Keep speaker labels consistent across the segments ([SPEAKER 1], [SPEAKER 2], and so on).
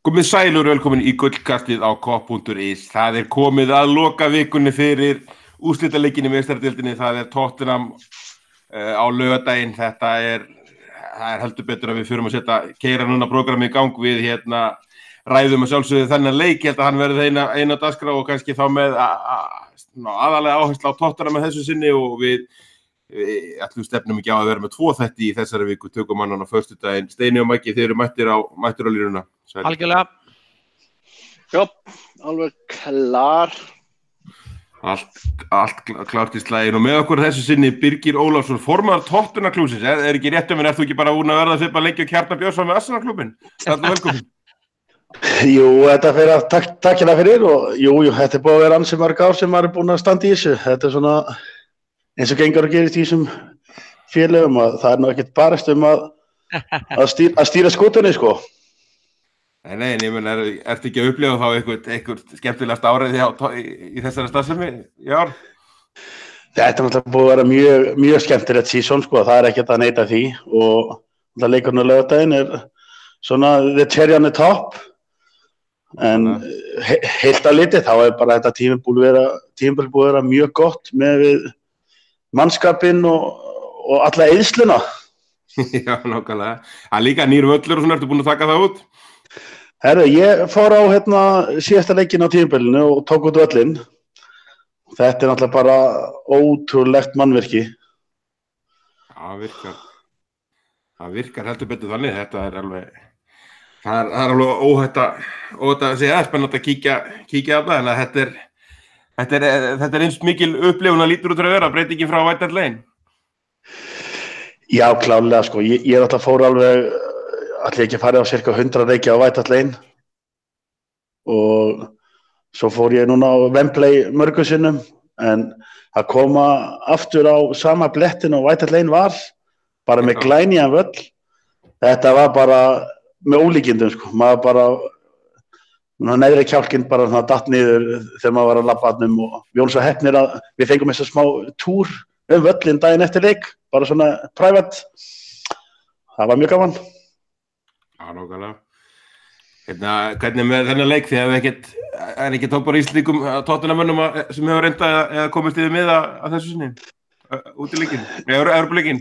[SPEAKER 1] Komið sæl og velkomin í gullkastið á kopp.is. Það komið að loka vikunni fyrir úrslitaleikinni í meistaradeildinni. Það Tottenham á laugardaginn. Það er heldur betur að við förum að keyra núna prógramið í gang. Við ræðum að sjálfsögðu þennan leik. Ég held að hann verði eina á dagskrá og kannski þá með aðalega áherslu á Tottenham með þessu sinni og við ætlum stefnum ekki á að vera með 2 þætti í þessari viku, tökum annan á föstudaginn. Steini og Maggi, þeir eru mættir á línuna.
[SPEAKER 2] Algjörlega.
[SPEAKER 3] Já, alveg klar.
[SPEAKER 1] Allt klárt í slaginn og með okkur þessu sinni Birgir Ólafsson, formaður Tottenham-klúbsins. Er ekki rétt mér, ert þú ekki bara búin að verða svipað lengi og Kjartan Björnsson með Arsenal-klúbbinn? Alltaf velkomin.
[SPEAKER 3] Jú, þetta fyrir að takk hérna fyrir og jú, þetta búið að vera ansi mörg ár sem maður búin að standa í þessu. Þetta svona eins og gengur að gerist í þessum félögum og það nú ekkert barist að stýra skútunni, sko.
[SPEAKER 1] Nei, ég meina, ertu ekki að upplifa þá eitthvað skemmtilegast árið í þessari starfsemi í ár?
[SPEAKER 3] Þetta náttúrulega búið að vera mjög skemmtilegt season, sko, það er ekkert að neita því og það leikurinn á laugardaginn svona the cherry on the top en heilt að litið þá bara þetta tímabil búið að vera mjög gott með við mannskapinn og alla eyðsluna.
[SPEAKER 1] Já, nákvæmlega. Það líka nýr völlur og svona, ertu búin að taka það út?
[SPEAKER 3] Herru, ég fór á síðasta leikinn á tímabilinu og tók út völlinn. Þetta náttúrulega bara ótrúlegt mannvirki.
[SPEAKER 1] Það virkar heldur betur þannig. Þetta alveg, það alveg óhætt að segja, spennandi að kíkja á það, en að þetta eins mikil upplifun að lítur út að vera, breytingin frá White Hart Lane.
[SPEAKER 3] Já, klárlega, sko. Ég náttúrulega fór alveg, ætli ekki að fara á cirka 100 leiki á White Hart Lane og svo fór ég núna á Wembley mörgum sinnum, en að koma aftur á sama blettin og White Hart Lane var, bara með glænýjan völl, þetta var bara með ólíkindum, sko. Maður bara neðri kjálkinn bara datt niður þegar maður var að labba og við vorum svo heppnir að við fengum þessa smá túr völlinn daginn eftir leik, bara svona private. Það var mjög gaman.
[SPEAKER 1] Já, nákvæmlega. Hvernig með þennan leik því að ekki tópar Íslendingum Tottenhamönnum sem hefur reyndað eða komist yfir miða að þessu sinni? Út í leikinn? Evrópuleikinn?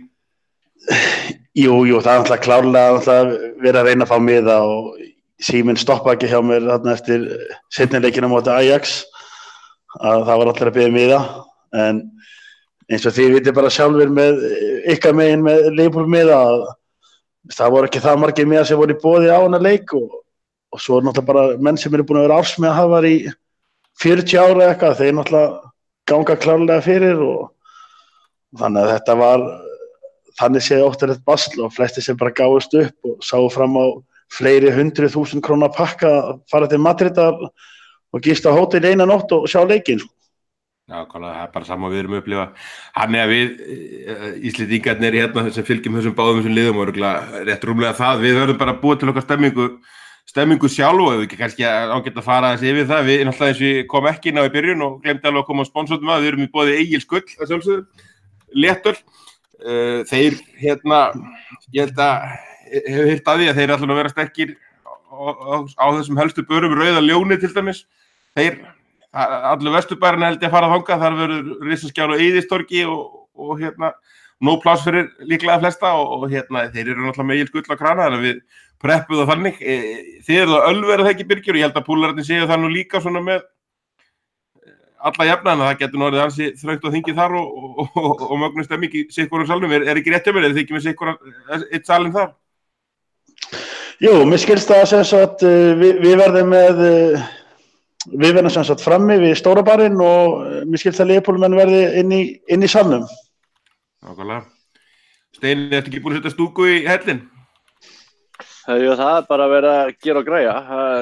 [SPEAKER 3] Jú, það er náttúrulega klárlega verið að reyna að fá miða og síminn stoppa ekki hjá mér eftir seinni leikinn á móti Ajax að það var allir að biðja miða, en eins og þið vitið bara sjálfur með ykkar megin með Liverpool miða að það voru ekki það margir miða sem voru í boði á hana leik og svo náttúrulega bara menn sem eru búin að vera ársmiða að hafa í 40 ára eitthvað, þeir náttúrulega ganga klárlega fyrir og þannig að þetta var þannig séð óttalegt basl og flestir sem bara gáfust upp og sáu fram á fleiri 100.000 króna pakka að fara til Madridar og gista á hótel eina nótt og sjá leikinn.
[SPEAKER 1] Já, það er bara sama við erum að upplifa. Þannig að við Íslendingarnir sem fylgjum þessum báðum þessum liðum og rétt rúmlega það, við höfum bara búið til okkar stemmingu sjálf og ekki kannski ágætt að fara þessi yfir það. Við náttúrulega eins og við komum ekki inn á í byrjun og glemdi alveg að koma á sponsortum að við erum í boði Egils Gull að sjálfsögðu, léttöl. Þeir ég held að hefur heyrt að því að þeir ætla að vera sterkir á þessum helstu börum, Rauða Ljónið til dæmis. Allir vesturbærinn held ég að fara þangað, þar verður risaskjál á Eiðistorgi og nóg pláss fyrir líklega flesta og þeir eru náttúrulega með Egils Gull á krana, þannig að við preppum það þannig. Þið eru það Ölver ekki Birgir og ég held að púlararnir séu það nú líka svona með alla jafna, en það getur nú orðið ansi þröngt á þingið þar og mögnu stemming í sikkurum salnum. Er ekki rétt hjá mér, þið ekki með sikkurum eitt salinn þar?
[SPEAKER 3] Jú, mér skilst það sem sagt við verðum sem sagt frammi við stóra barinn og mér skilst að Leopoldmenn verði inn í salnum.
[SPEAKER 1] Nákvæmlega. Steini, ertu ekki búin að setja stúku í hellinn?
[SPEAKER 2] Jú, það er bara að vera að gera og græja.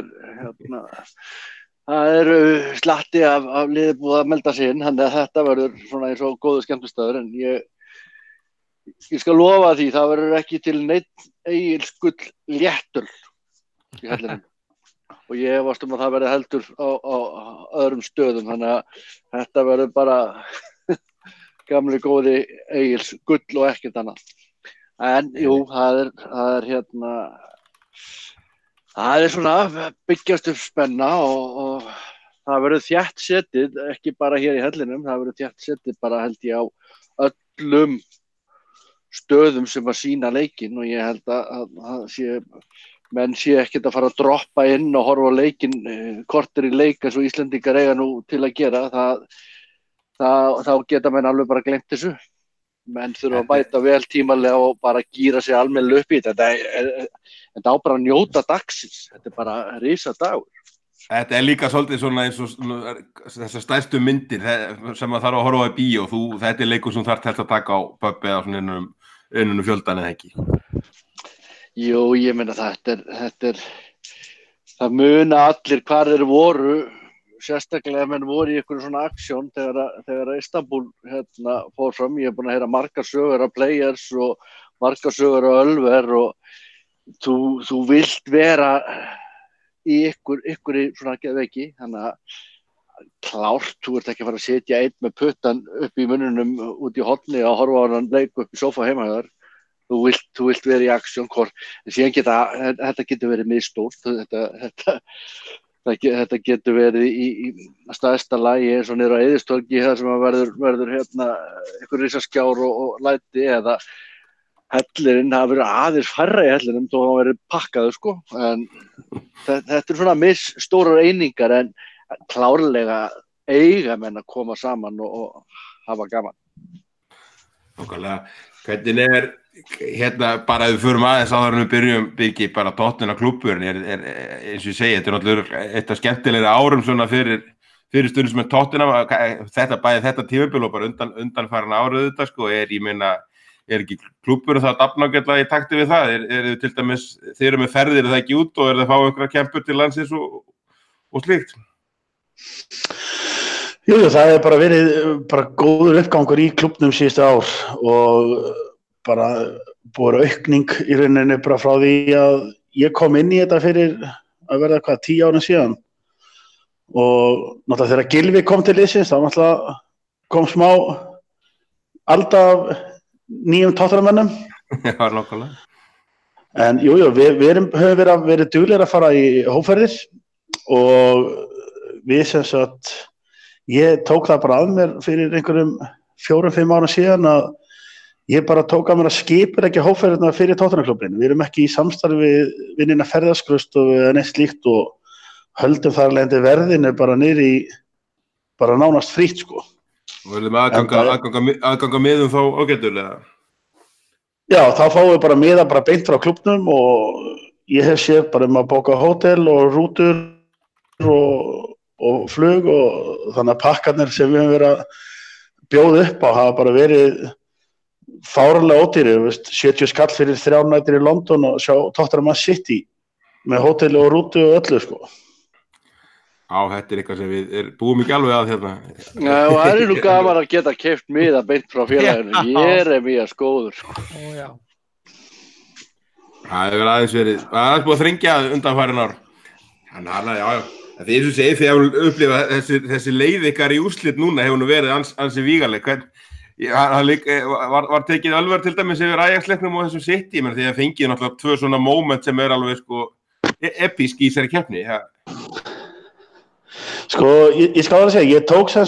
[SPEAKER 2] Það eru slatti af liði búið að melda sig inn, þannig að þetta verður svona eins og góður skemmtistöður, en ég skal lofa því, það verður ekki til neitt Egils Gull léttöl í hellinum og ég efast að það verði heldur á öðrum stöðum, þannig að þetta verður bara gamli góði Egils Gull og ekkert annað. En jú, það er Það svona byggjast upp spenna og það verður þétt setið, ekki bara hér í hellinum, það verður þétt setið bara held ég á öllum stöðum sem að sýna leikinn og ég held að menn sé ekkert að fara að droppa inn og horfa á leikinn korter í leik eins og Íslendingar eiga nú til að gera, þá geta menn alveg bara gleymt þessu. Menn þurfa að bæta vel tímalega og bara gíra sig almennilega upp í þetta. Þetta á bara að njóta dagsins. Þetta bara risadagur.
[SPEAKER 1] Þetta líka svolítið svona eins og þessar stærstu myndir sem maður þarf að horfa á í bíó. Þetta leikur sem þarf helst að taka á pubbi eða svona innum fjöldan eða ekki.
[SPEAKER 2] Jú, ég meina það muna allir hvar þeir voru. Sérstaklega menn voru í einhverju svona aksjón þegar Istanbul fór fram. Ég búin að heyra margar sögur af Players og margar sögur af Ölver og þú vilt vera í einhverju svona geðveiki, þannig að klárt, þú ert ekki að fara að setja einn með puttan upp í munnunum út í horni og horfa á hann leik upp í sófa heima hjá þér. Þú vilt vera í aksjón, en síðan þetta getur verið misstórt, þetta getur verið í stærsta lagi eins og niður á Eiðistorgi þar sem verður einhver risaskjár og læti eða hellirinn hafa verið aðeins færra í hellinum þó hann verið pakkaður sko, en þetta svona misstórar einingar en klárlega eiga menn að koma saman og hafa gaman.
[SPEAKER 1] Nákvæmlega, hvernig bara ef við förum aðeins áður en við byrjum Birgir, bara Tottenham klúbburinn eins og ég segi, þetta náttúrulega eitt af skemmtilegri árum svona fyrir stundum með Tottenham, þetta tímabil og bara undanfarin árið þetta sko, ég meina, ekki klúbburinn það dafnágætlega í takti við það, þið til dæmis, þið eru með ferðir það ekki út og þið fá ykkur kempur til landsins og slíkt?
[SPEAKER 3] Jú, það bara verið góður uppgangur í klúbbnum síðustu ár og bara búið aukning í rauninni bara frá því að ég kom inn í þetta fyrir að verða 10 ára síðan og náttúrulega þegar Gylfi kom til liðsins þá náttúrulega kom smá alda af nýjum Tottenhammönnum.
[SPEAKER 1] Já, nákvæmlega.
[SPEAKER 3] En jú, við höfum verið duglegir að fara í hópferðir og við sem sagt, ég tók það bara að mér fyrir einhverjum 4-5 ára síðan að ég bara tók að mér að skipuleggja hópferðirnar fyrir Tottenham-klúbbinn. Við erum ekki í samstarfi við neina ferðaskrifstofu eða neitt slíkt og höldum þar af leiðandi verðinu bara niður í bara nánast frítt sko.
[SPEAKER 1] Og verðum aðganga miðum þá ágættulega?
[SPEAKER 3] Já, þá fáum við bara miða bara beint frá klúbbnum og ég hef séð bara að bóka hótel og rútur og flug og þannig að pakkarnir sem við höfum verið að bjóða upp á hafa bara verið fáránlega ódýrir, 70 skall fyrir 3 nætur í London og sjá Tottenham City með hóteli og rútu og öllu sko.
[SPEAKER 1] Já, þetta eitthvað sem við búum ekki alveg að hérna.
[SPEAKER 2] Já, og það nú gaman að geta keypt miða beint frá félaginu. Jeremías góður sko.
[SPEAKER 4] Já.
[SPEAKER 1] Það hefur aðeins búið að þrengja undanfarin ár. Þannig já. Það er eins og segið þegar við upplifa þessi leið ykkar í úrslit núna hefur nú verið ansi vígaleg. Var tekið Ölver til dæmis yfir Ajax-leiknum og þessum City, menn því að fengið náttúrulega 2 svona moment sem alveg sko episk í þessari keppni. Ja.
[SPEAKER 3] Sko, ég skal að segja,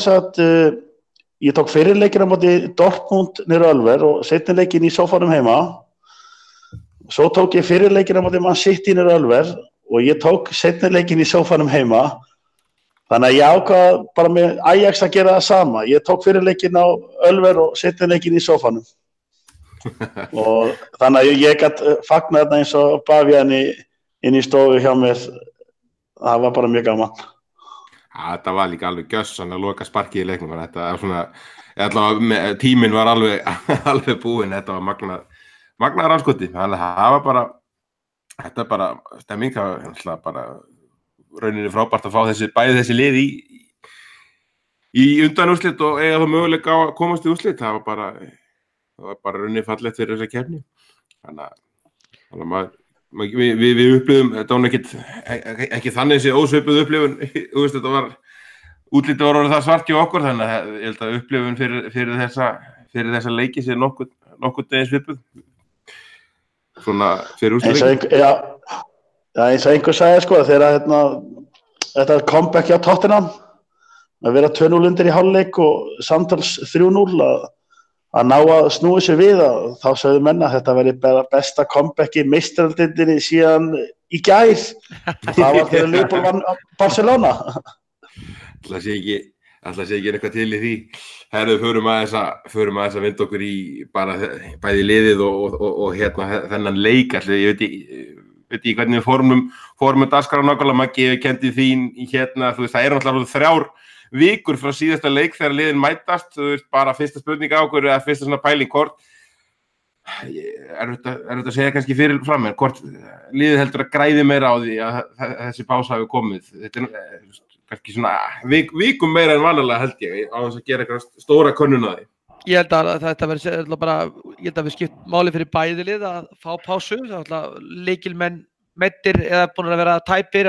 [SPEAKER 3] ég tók fyrirleikina á móti Dortmund niður Ölver og seinni leikinn í sófanum heima. Svo tók ég fyrirleikina á móti Man City niður Ölver og ég tók seinni leikinn í sófanum heima. Þannig að ég ákvað bara með Ajax að gera það sama. Ég tók fyrirleikinn á Ölver og seinni leikinn í sófanum. Og þannig að ég gat fagnað þetta eins og Bavían inn í stofu hjá mér. Það var bara mjög gaman.
[SPEAKER 1] Ja, þetta var líka alveg gjössan að loka sparkið í leiknum. Þetta var svona, tíminn var alveg búinn. Þetta var magnað ranskoti. Þannig að það var bara, þetta bara stemming, það var bara rauninni frábært að fá bæði þessi lið í undanúrslit og eiga það möguleika á að komast í úrslit. Það var bara rauninni fallegt fyrir þessa keppni. Þannig að við upplifum, þetta var ekki þannig þessi ósvipuð upplifun, útlitið var orðið það svart hjá okkur, þannig að ég held að upplifun fyrir þessa leiki sé nokkuð degins svipuð. Svona fyrir úrslit.
[SPEAKER 3] Já, eins og einhver sagði sko, þegar þetta comeback hjá Tottenham að vera 2-0 undir í hálfleik og samtals 3-0 að ná að snúa sér við þá sögðu menn að þetta væri bara besta comeback í meistardeildinni síðan í gær. Það var þegar Liverpool vann Barcelona.
[SPEAKER 1] Ætla sé ekki eitthvað til í því. Herðu, förum aðeins að vinda okkur í bara bæði liðið og hérna þennan leik. Ég veit ekki hvernig við fórum dagskrá nákvæmlega. Maggi kendi þín í hérna, þú veist, það náttúrulega 3 vikur frá síðasta leik þegar liðin mætast, þú veist, bara fyrsta spurning á okkur eða fyrsta svona pæling hvort þetta að segja kannski fyrir fram, en hvort liðið heldur að græði meira á því að þessi pása hafi komið. Þetta kannski svona vikum meira en vanalega held ég á þess að gera eitthvað stóra könnun á því.
[SPEAKER 4] Ég held að þetta verður bara, ég held að við skipt máli fyrir bæði lið að fá pásu, það er leikilmenn meiddir eða búin að vera tæpir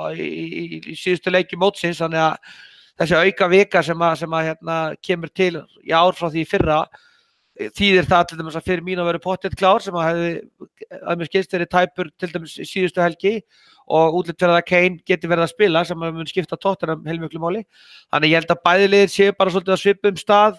[SPEAKER 4] í síðustu leiki mótsins, þannig að þessi auka vika sem hérna kemur til í ár frá því fyrra þýðir það til dæmis að fyrir mín að vera pottet klár sem að hefði að mér skilst verið tæpur til dæmis í síðustu helgi og útlit fyrir að Kane geti verið að spila sem að mun skipta Tottenham heilmiklu máli. Þannig ég held að bæði liðir séu bara svolítið að svipum stað.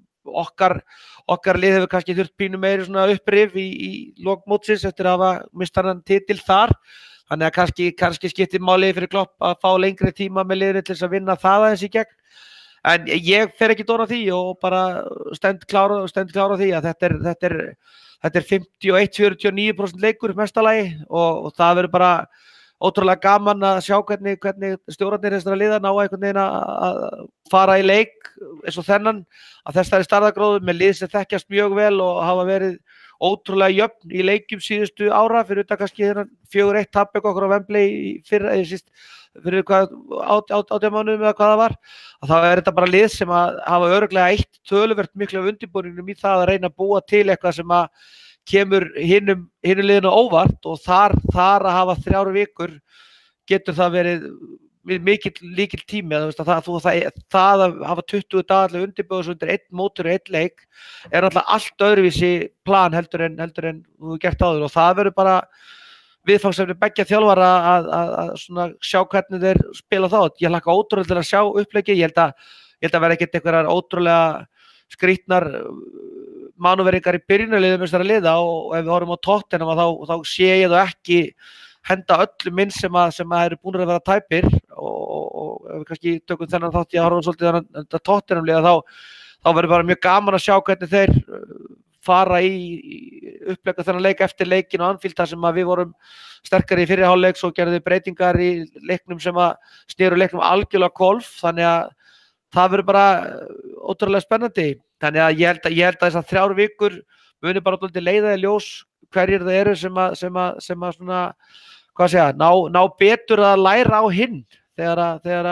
[SPEAKER 4] Okkar lið hefur kannski þurft pínu meiri svona upprif í lok mótsins eftir að hafa mistað hann titil þar. Þannig að kannski skiptir máli fyrir Klopp að fá lengri tíma með liðinu til þess að vinna það aðeins í gegn. En ég fer ekki dóna því og bara stend klára því að þetta er 51-49% leikur mestalagi og það verður bara ótrúlega gaman að sjá hvernig stjórarnir þessara liða ná einhvern veginn að fara í leik eins og þennan að þessari stærðargráðu með lið sem þekkjast mjög vel og hafa verið ótrúlega jöfn í leikjum síðustu ára fyrir utan kannski þennan 4-1 tap okkur á Wembley fyrir 18 mánuðum eða hvað það var, að þá er þetta bara lið sem að hafa örugglega eitt töluvert miklu af undirbúningnum í það að reyna að búa til eitthvað sem að kemur hinum liðinu óvart og þar að hafa 3 vikur getur það verið mikill tími það að hafa 20 dagar undirbúið svo undir 1 mótur og 1 leik er náttúrulega allt öðruvísi plan heldur en þú hefur gert áður og það verður bara viðfangsefni beggja þjálfara að svona sjá hvernig þeir spila þá. Ég hlakka ótrúlega til að sjá uppleggið, ég held að vera ekkert einhverjar ótrúlega skrýtnar manuveringar í byrjunarliðum þessara liða og ef við horfum á Tottenham þá sé ég það ekki henda öllum inn sem að eru búin að vera tæpir og ef við kannski tökum þennan þátt ég horfum svolítið þetta Tottenham liða þá verður bara mjög gaman að sjá hvernig þeir fara í uppleggja þennan leik eftir leikin og Anfield þar sem að við vorum sterkari í fyrri hálfleik svo gerðu við breytingar í leiknum sem að snéru leiknum algjörlega hvolf þannig að það verður bara ótrúlega spennandi. Þannig að ég held að þessar 3 vikur muni bara ótrúlega leiða í ljós hverjir það eru sem að svona, hvað segja, ná betur að læra á hinn þegar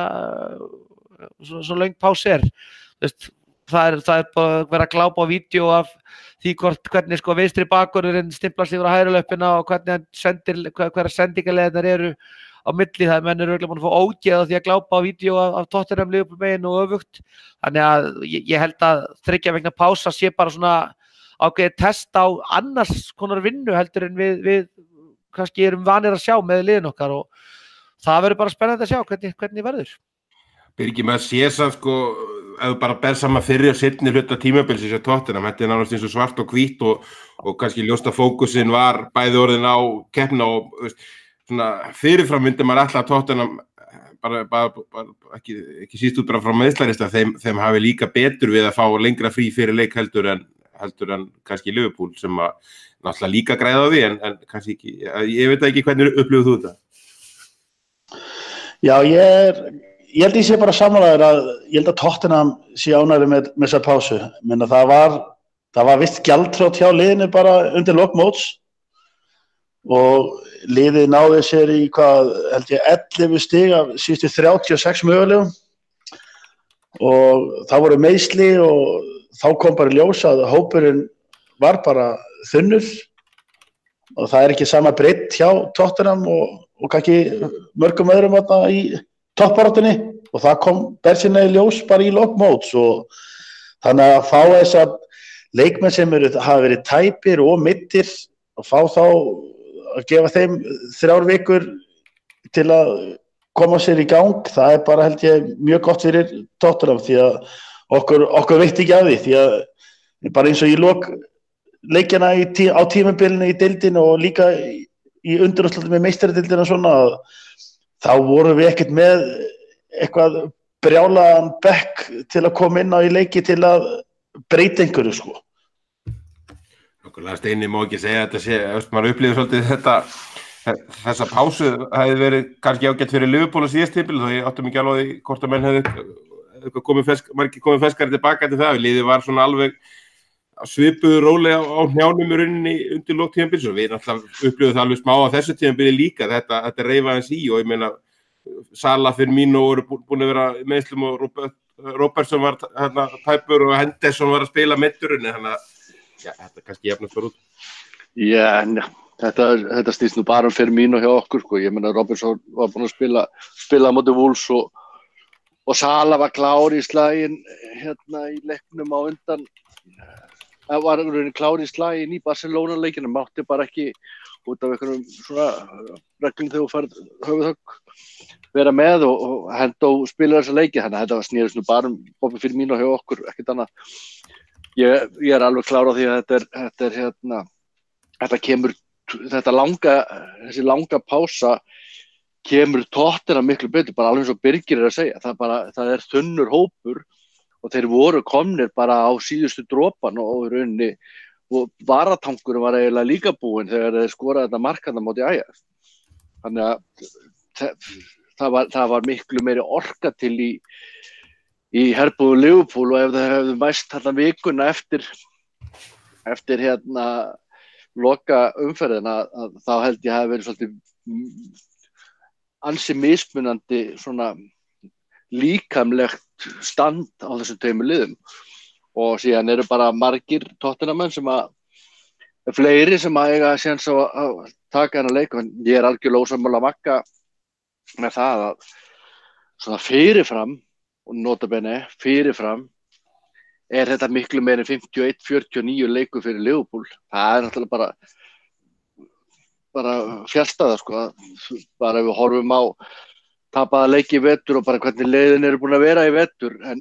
[SPEAKER 4] svo löng pása er. Það er bara að vera að glápa á vídeo af því hvernig sko vinstri bakvörðurinn stimplar sig yfir á hægri löppina og hvernig hverja sendingarleiðirnar eru á milli það menn eru örugglega búin að fá ógeð á því að glápa á vídeo af Tottenham Liverpool megin og öfugt. Þannig að ég held að 3 vikna pása sé bara svona ákveðið test á annars konar vinnu heldur en við kannski erum vanir að sjá með liðin okkar og það verður bara spennandi að sjá hvernig verður.
[SPEAKER 1] Birgir, maður sé samt sko ef þú bara ber saman fyrri og seinni hluta tímabilsins hjá Tottenham, þetta er nánast eins og svart og hvítt og kannski ljóst að fókusinn var bæði orðin á keppnina og svona fyrirfram myndi maður alltaf að Tottenham bara ekki síst út bara frá meiðslarista þeim hafi líka betur við að fá lengra frí fyrir leik heldur en kannski Liverpool sem að náttúrulega líka græða á því en kannski ekki, ég veit ekki hvernig upplifir þú þetta?
[SPEAKER 3] Já, ég held ég sé bara sammálaður að ég held að Tottenham sé ánægður með þessa pásu. Menna það var vist gjaldþrot hjá liðinu bara undir lok móts og liðið náði sér í held ég 11 stig af síðustu 36 mögulegum og það voru meiðsli og þá kom bara í ljós að hópurinn var bara þunnur og það er ekki sama breidd hjá Tottenham og kannski mörgum öðrum í toppbaráttunni og það kom bersýnilega í ljós bara í lok móts og þannig að fá þessa leikmenn sem hafa verið tæpir og middir og fá þá að gefa þeim 3 vikur til að koma sér í gang, það bara held ég mjög gott fyrir Tottenham því að okkur veitti ekki af því að bara eins og í lok leikjana á tímabilinu í deildinu og líka í undanúrslitum með meistaradeildina svona þá vorum við ekkert með eitthvað brjálaðan bekk til að koma inn á í leiki til að breyta einhverju sko.
[SPEAKER 1] Okkurlega Steini má ekki segja að þetta sé, maður upplifir svolítið þessa pásu hefði verið kannski ágætt fyrir Liverpool á síðast tímabil þó ég áttum ekki alveg á því hvort að menn hefði komið feskari tilbaka til það. Liðið var svona alveg svipuðu róli á hnjánum í rauninni undir lok tímabils og við náttúrulega upplifum það alveg smá á þessu tímabili líka. Þetta reifa hans í og ég meina Salah, Firmino voru búin að vera meiðslum og Robertson var tæpur og Henderson var að spila meiddur þannig að þetta kannski jafnast var út.
[SPEAKER 2] Já, þetta snýst nú bara Firmino hjá okkur sko. Ég meina Robertson var búin að spila á móti Wolves og Salah var klár í slaginn í leiknum á undan. Það var klár í slaginn í Barcelona-leikinu, mátti bara ekki út af einhverjum svona reglum þegar þú færð höfuðhögg vera með og henda og spila þessa leiki, þannig að þetta snýrist nú bara Bobby Firmino hjá okkur, ekkert annað. Ég er alveg klár á því að þetta kemur, þessi langa pása kemur Tottenham miklu betur, bara alveg eins og Birgir að segja, það er þunnur hópur og þeir voru komnir bara á síðustu dropan og rauninni og varatankurinn var eiginlega líka búinn þegar þeir skoraði þetta markana móti Ajax. Þannig að það var miklu meiri orka til í herbúðu Liverpool og ef þeir hefðu mæst þarna vikuna eftir loka umferðina þá held ég hafi verið svolítið ansi mismunandi svona líkamlegt stand á þessum tveimur liðum. Og síðan eru bara margir Tottenhamenn fleiri sem eiga séns að taka hennar leik. Ég er algjörlega ósammála Magga með það að svona fyrirfram og nota bene fyrirfram er þetta miklu meiri 51-49 leikur fyrir Liverpool. Það er náttúrulega bara fjallstæða sko. Bara ef við horfum á tapaða leiki í vetur og bara hvernig leiðin eru búin að vera í vetur en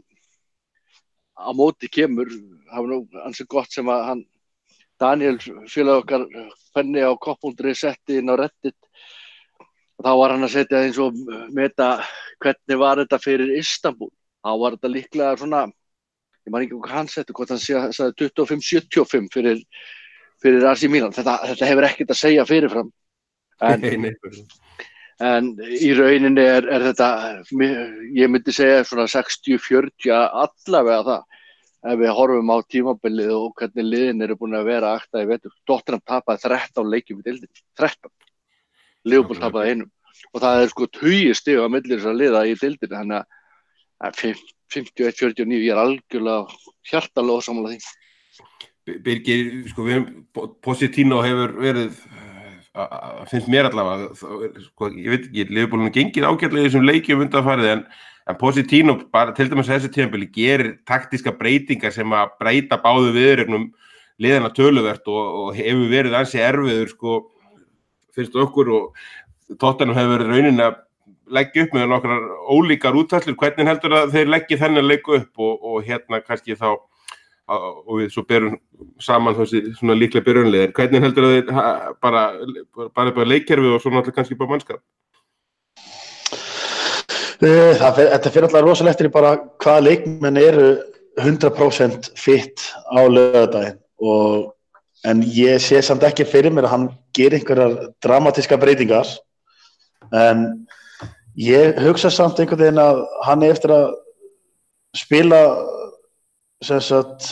[SPEAKER 2] á móti kemur, það var nú ansi gott sem að hann Daniel félag okkar penni á kopp.is setti inn á Reddit og þá var hann að setja eins og meta hvernig var þetta fyrir Istanbul. Þá var þetta líklega svona, ég man ekki hvað hann setti, hvort hann sagði 25-75 fyrir AC Milan. Þetta hefur ekkert að segja fyrirfram. En í rauninni er þetta, ég myndi segja svona 60-40 allavega það ef við horfum á tímabilið og hvernig liðin eru búin að vera að akta í vetur. Tottenham tapaði 13 leikjum í deildinni, 13. Liverpool tapaði 1 og það er sko 20 stig á milli þessara liða í deildinni, þannig að 51-49, ég er algjörlega hjartanlega ósammála því.
[SPEAKER 1] Birgir, sko Pochettino hefur verið finnst mér allavega sko, ég veit ekki, Liverpool gengið ágætlega í þessum leikjum undanfarið en Pochettino bara til dæmis þessu tímabili gerir taktíska breytingar sem að breyta báðu viðuregnum liðana töluvert og hefur verið ansi erfiður sko, finnst okkur og Tottenham hefur verið raunin að leggja upp með nokkrar ólíkar útfærslur. Hvernig heldur að þeir leggja þennan leik upp og kannski þá og við svo berum saman þessi svona líklega byrjunliðir. Hvernig heldur að þeir bara leikkerfi og svo náttúrulega kannski bara mannskap?
[SPEAKER 3] Þetta fyrir alltaf rosalega eftir bara hvaða leikmenn eru 100% fit á laugardaginn en ég sé samt ekki fyrir mér að hann gerir einhverjar dramatíska breytingar en ég hugsa samt einhvern veginn að hann er eftir að spila sem sagt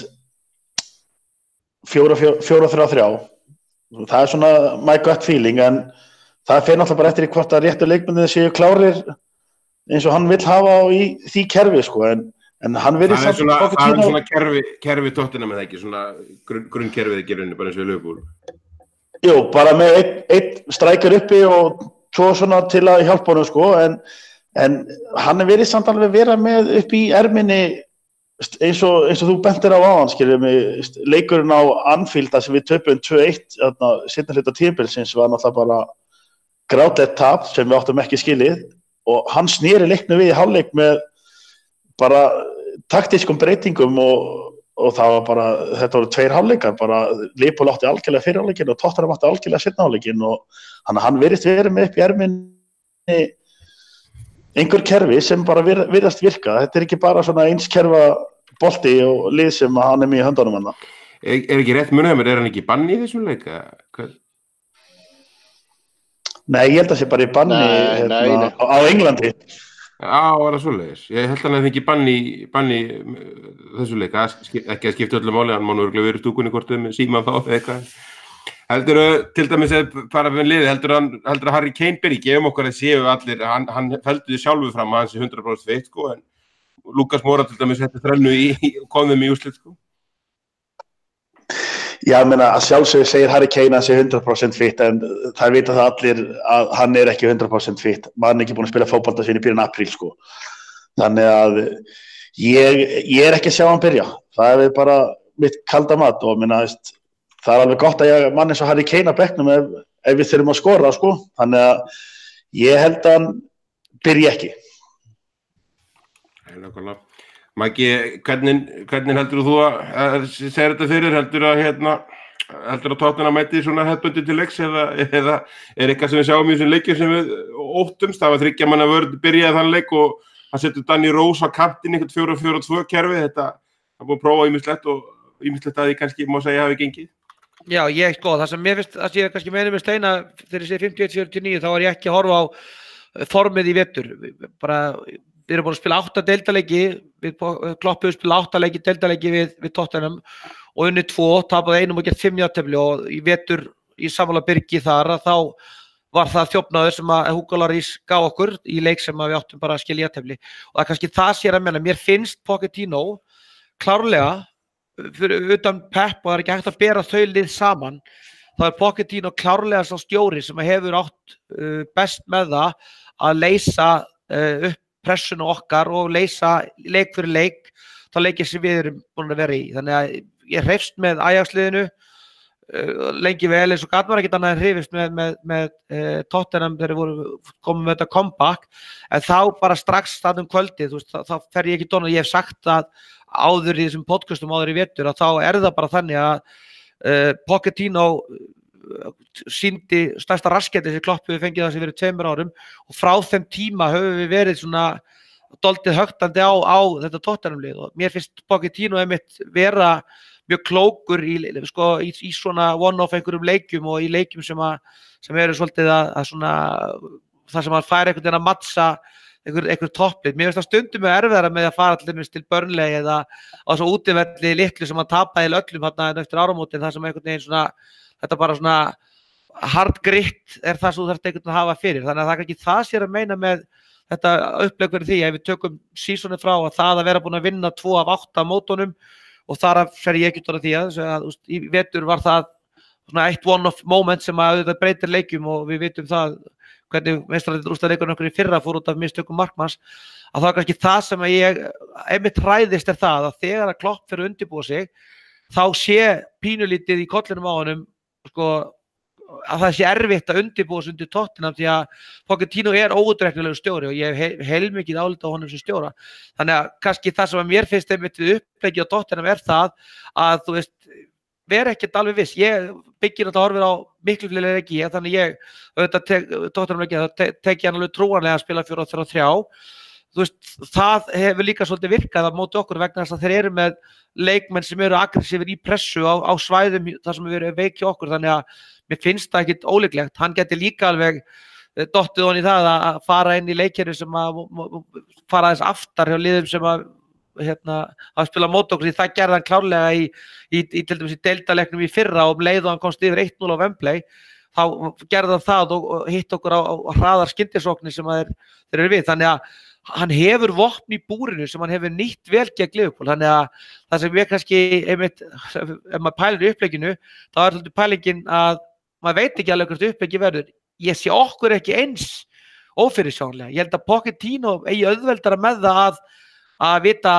[SPEAKER 3] 4-3-3 það er svona my gut feeling en það fer náttúrulega bara eftir í hvort að réttu leikmennir séu klárir eins og hann vill hafa í því kerfi sko en hann verið
[SPEAKER 1] samt það er svona kerfi Tottenham eða ekki svona grunnkerfið ekki rauninni bara eins og Liverpool.
[SPEAKER 3] Jú, bara með einn strækjar uppi og svo svona til að hjálpa honum sko en hann verið samt alveg vera með upp í erminni eins og þú bentir á áðan, skiljum mig, leikurinn á Anfield sem við töpum 2-1 seinna hluta tímabilsins var náttúrulega bara grátlegt tap sem við áttum ekki skilið og hann sneri leiknum við í hálfleik með bara taktískum breytingum og það var bara, þetta voru 2 hálfleikar, bara Liverpool átti algjörlega fyrir hálfleikin og Tottenham átti algjörlega seinna hálfleikin og hann virðist verið með upp í erminni einhver kerfi sem bara virðast virka. Þetta ekki bara svona eins kerfa bolti og lið sem hann með í höndunum hann.
[SPEAKER 1] Ekki rétt munið mér, hann ekki banni í þessum leik?
[SPEAKER 3] Nei, ég held að sé bara í banni
[SPEAKER 2] Nei.
[SPEAKER 3] á Englandi.
[SPEAKER 1] Já, var það svoleiðis. Ég held að hann hefði ekki banni þessu leik, ekki að skipta öllu máli, hann má nú örugglega verið í stúkunni hvort með síman þá eða eitthvað. Heldurðu, til dæmis fara með liðið, heldur að Harry Kane byrji, gefum okkur að séu allir, hann feldi sjálfu fram að hans 100% veitt, sko, en Lukas Moura til dæmis þetta þrennu kom þeim í úrslit, sko.
[SPEAKER 3] Já, ég meina, að sjálfsögðu segir Harry Kane að sé 100% fit, en það vita það allir að hann ekki 100% fit. Maður ekki búin að spila fótbolta sín í byrjun apríl, sko. Þannig að ég ekki að sjá hann byrja. Það bara mitt kalda mat og minna, það alveg gott að ég mann eins og Harry Kane á bekknum ef við þurfum að skora, sko. Þannig að ég held að hann byrji ekki.
[SPEAKER 1] Nákvæmlega. Maggi, hvernig heldur þú að segja þetta fyrir? Heldur að Tottenham mæti svona hefðbundið til leiks eða eitthvað sem við sjáum í þessum leikjum sem við óttumst? Það var 3 manna vörn byrjaði þann leik og hann setur Danny Rose á kantinn einhvern 4-4-2 kerfi. Þetta er búin að prófa ýmislegt og ýmislegt að því kannski má segja hafi gengið.
[SPEAKER 4] Já, það sem mér finnst að ég kannski meina með Steina þegar ég segi 51-49 þá var ég ekki að horfa á formið í vetur. Við erum búin að spila 8 deildarleiki, við Kloppuðu spila 8 deildarleiki við Tottenham og unnið 2, tapaði 1 og gert 5 jafntefli og í vetur í sammála Birgi þar að þá var það þjófnaður sem að Hugo Lloris gaf okkur í leik sem að við áttum bara að skilja jafntefli og það er kannski það sér að menna. Mér finnst Pochettino klárlega fyrir utan Pep og það er ekki hægt að bera þau lið saman, þá er Pochettino klárlega sá stjóri sem hefur átt best með það að leysa upp pressuna okkar og leysa leik fyrir leik þá leikir sem við erum búin að vera í. Þannig að ég hreyfst með Ajax-liðinu lengi vel eins og gat maður ekkert annað en hreyfist með Tottenham þegar voru komið með þetta comeback en þá bara strax það kvöldið þá fer ég ekki dóna. Ég hef sagt að áður í þessum podcastum áður í vetur að þá það bara þannig að Pochettino sýndi stærsta rasketi sem Kloppuðu fengið það sem verið 2 árum og frá þeim tíma höfum við verið svona doldið högtandi á þetta Tottenham-lið og mér finnst Pochettino einmitt vera mjög klókur í svona one-off einhverjum leikjum og í leikjum sem eru svolítið að svona það sem hann fær einhvern veginn að mattsa einhver topplið. Mér finnst það stundum með erfiðara með að fara til Burnley eða á svo útivelli litlu sem hann tapaði öllum þarna eftir áramótin þar sem einhvern veginn svona þetta bara svona hard grit það sem þú þarft einhvern að hafa fyrir. Þannig að það er ekki það sér að meina með þetta upplegg fyrir því að við tökum seasoni frá að það að vera búin að vinna 2 af 8 mótunum og þar fer ég ekki út af því að í vetur var það svona eitt one-off moment sem að þetta breytir leikjum og við vitum það hvernig meistaradeildarúrslitaleikurinn okkur í fyrra fór út af mistökum markmanns að það er kannski það sem að ég einmitt hræðist það að þegar að Klopp fyrir að undirbúa sig þá sé pínulítið í kollinum á honum að það sé erfitt að undirbúa sig undir Tottenham því að Pochettino óútreiknanlegur stjóri og ég hef heilmikið álita á honum sem stjóra. Þannig að kannski það sem að mér finnst einmitt við uppleggið á Tottenham það að þú veist vera ekkert alveg viss. Ég byggir að það horfir á miklu fleiri leiki þannig ég Tottenham leiki tek ég hann alveg trúanlega að spila 4-3-3. Þú veist, það hefur líka svolítið virkað á móti okkur vegna þess að þeir eru með leikmenn sem eru aggressífir í pressu á svæðum þar sem við erum veikja okkur þannig að mér finnst það ekkert ólíklegt. Hann geti líka alveg dottið hon í það að fara inn í leikkerfi sem að fara aðeins aftar hjá liðum sem að spila móti okkur því það gerði hann klárlega í til dæmis í deildarleiknum í fyrra og leið og hann komst yfir 1-0 á Wembley þá gerði hann það og hitt okkur á hraðar skyndisóknir sem að þeir eru við. Þannig að hann hefur vopn í búrinu sem hann hefur nýtt vel gegn Liverpool. Þannig að það sem við kannski einmitt, ef maður pælir í upplegginu þá svolítið pælingin að maður veit ekki alveg hvert uppleggi verður. Ég sé okkur ekki eins ófyrirsjáanlega. Ég held að Pochettino eigi auðveldara með það að vita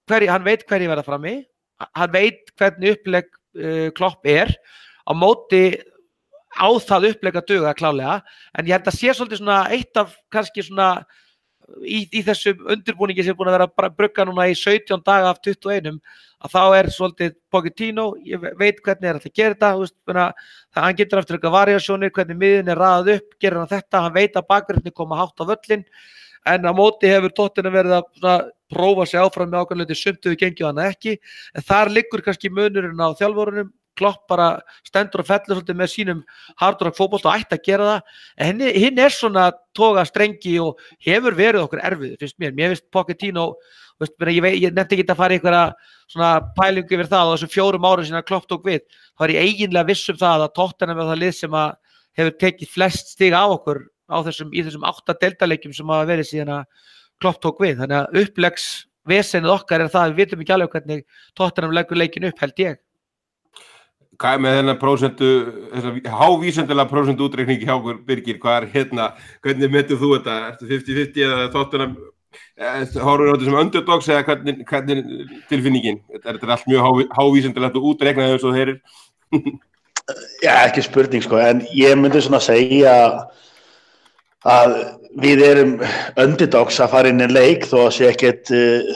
[SPEAKER 4] hverju verða frammi, hann veit hvernig upplegg Klopp á móti á það upplegg að duga klálega, en ég held að sé svolítið svona eitt af kannski svona í þessum undirbúningi sem búin að vera að brugga núna í 17 daga af 21, að þá svolítið Pochettino, ég veit hvernig að gera þetta, þú veist, hann getur eftir eitthvað variasjónir, hvernig miðin raðað upp, gerir hann þetta, hann veit að bakverðinni koma hátt á völlin, en á móti hefur Tottenham verið að prófa sig áfram með ákveðnum sumt hefur gengið hana ekki, en þar liggur kannski munurinn á þjálfurunum. Klopp bara stendur og fellur svolítið með sínum hard rock fótbolta og ætti að gera það, en hinn svona toga strengi og hefur verið okkur erfið, finnst mér finnst Pochettino, veist, ég nefndi ekki að fara í einhverja svona pælingu yfir það á þessum 4 árum síðan Klopp tók við, þá ég eiginlega viss það að Tottenham það lið sem að hefur tekið flest stig á okkur í þessum 8 deildarleikjum sem hafa verið síðan að Klopp tók við, þannig að uppleggsvesenið okkar það, við vitum ekki alveg hvernig Tottenham leggur leikin upp, held ég.
[SPEAKER 1] Hvað með þennan prósentu, hávísendilega prósentu útreikningi hjá okkur, Birgir, hvernig metur þú þetta? Ertu 50-50 eða Tottenham, horfur á þetta sem underdogs eða hvernig tilfinningin? Þetta allt mjög hávísendilegt og útreiknað eins og þeir
[SPEAKER 3] Já, ekki spurning sko, en ég myndi svona segja að við erum underdogs að fara inn í leik þó að sé ekkert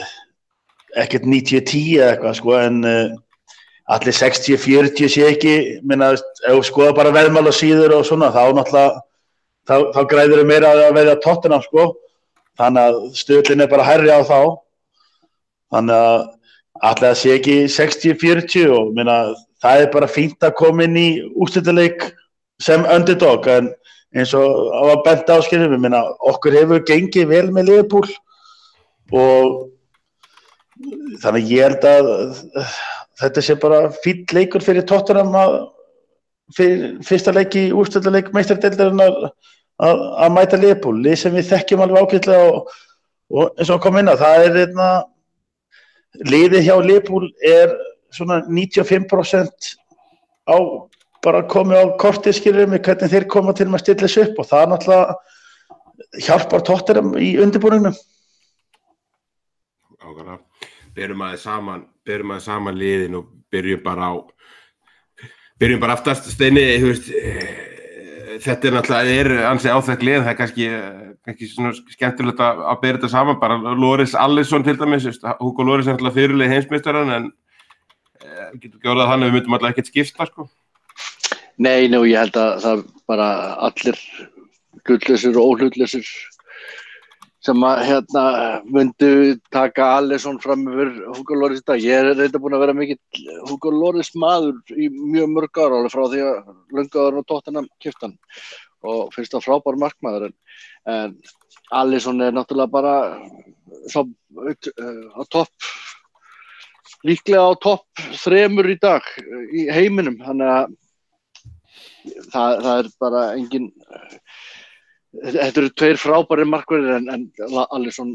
[SPEAKER 3] 90-10 eða eitthvað sko, en allir 60-40 sé ekki, minna, ef þú skoða bara veðmál og síður og svona, þá náttúrulega, þá græður meira að veðja Tottenham, sko, þannig að stöðlinn bara hærri á þá, þannig að allir að sé ekki 60-40 og minna, það bara fínt að koma inn í úrslitaleik sem underdog, en eins og á að benda áskilum, minna, okkur hefur gengið vel með Liverpool og þannig ég held að þetta sé bara fínn leikur fyrir Tottenham fyrir fyrsta leik í úrslitaleik meistaradeildarinnar að mæta Liverpool, lið sem við þekkjum alveg ágætlega og eins og kom inn að það liðið hjá Liverpool svona 95% á bara komið á kortið skilur með hvernig þeir koma til að stilla þessu upp og það náttúrulega hjálpar Tottenham í undirbúningnum.
[SPEAKER 1] Ákveðlega. Berum aðeins saman liðin og byrjum bara aftast Steini, þú veist, þetta náttúrulega ansi áþekk lið, það kannski svona skemmtilegt að bera þetta saman, bara Loris Allison til dæmis, Hugo Loris náttúrulega fyrirliði heimsmeistarann, en getur ekki orðað þannig að við myndum alltaf ekkert skipta, sko.
[SPEAKER 2] Nei, ég held að það bara allir hlutlausir og óhlutlausir sem að myndu taka Allison fram yfir Hugo Loris í dag. Ég reynda búin að vera mikill Hugo Loris maður í mjög mörg ára alveg frá því að lönguður og Tottenham keypti hann og finnst það frábær markmaður en Allison náttúrulega bara á topp, líklega á topp 3 í dag í heiminum, þannig að það bara engin. Þetta eru 2 frábærir markverðir en Allison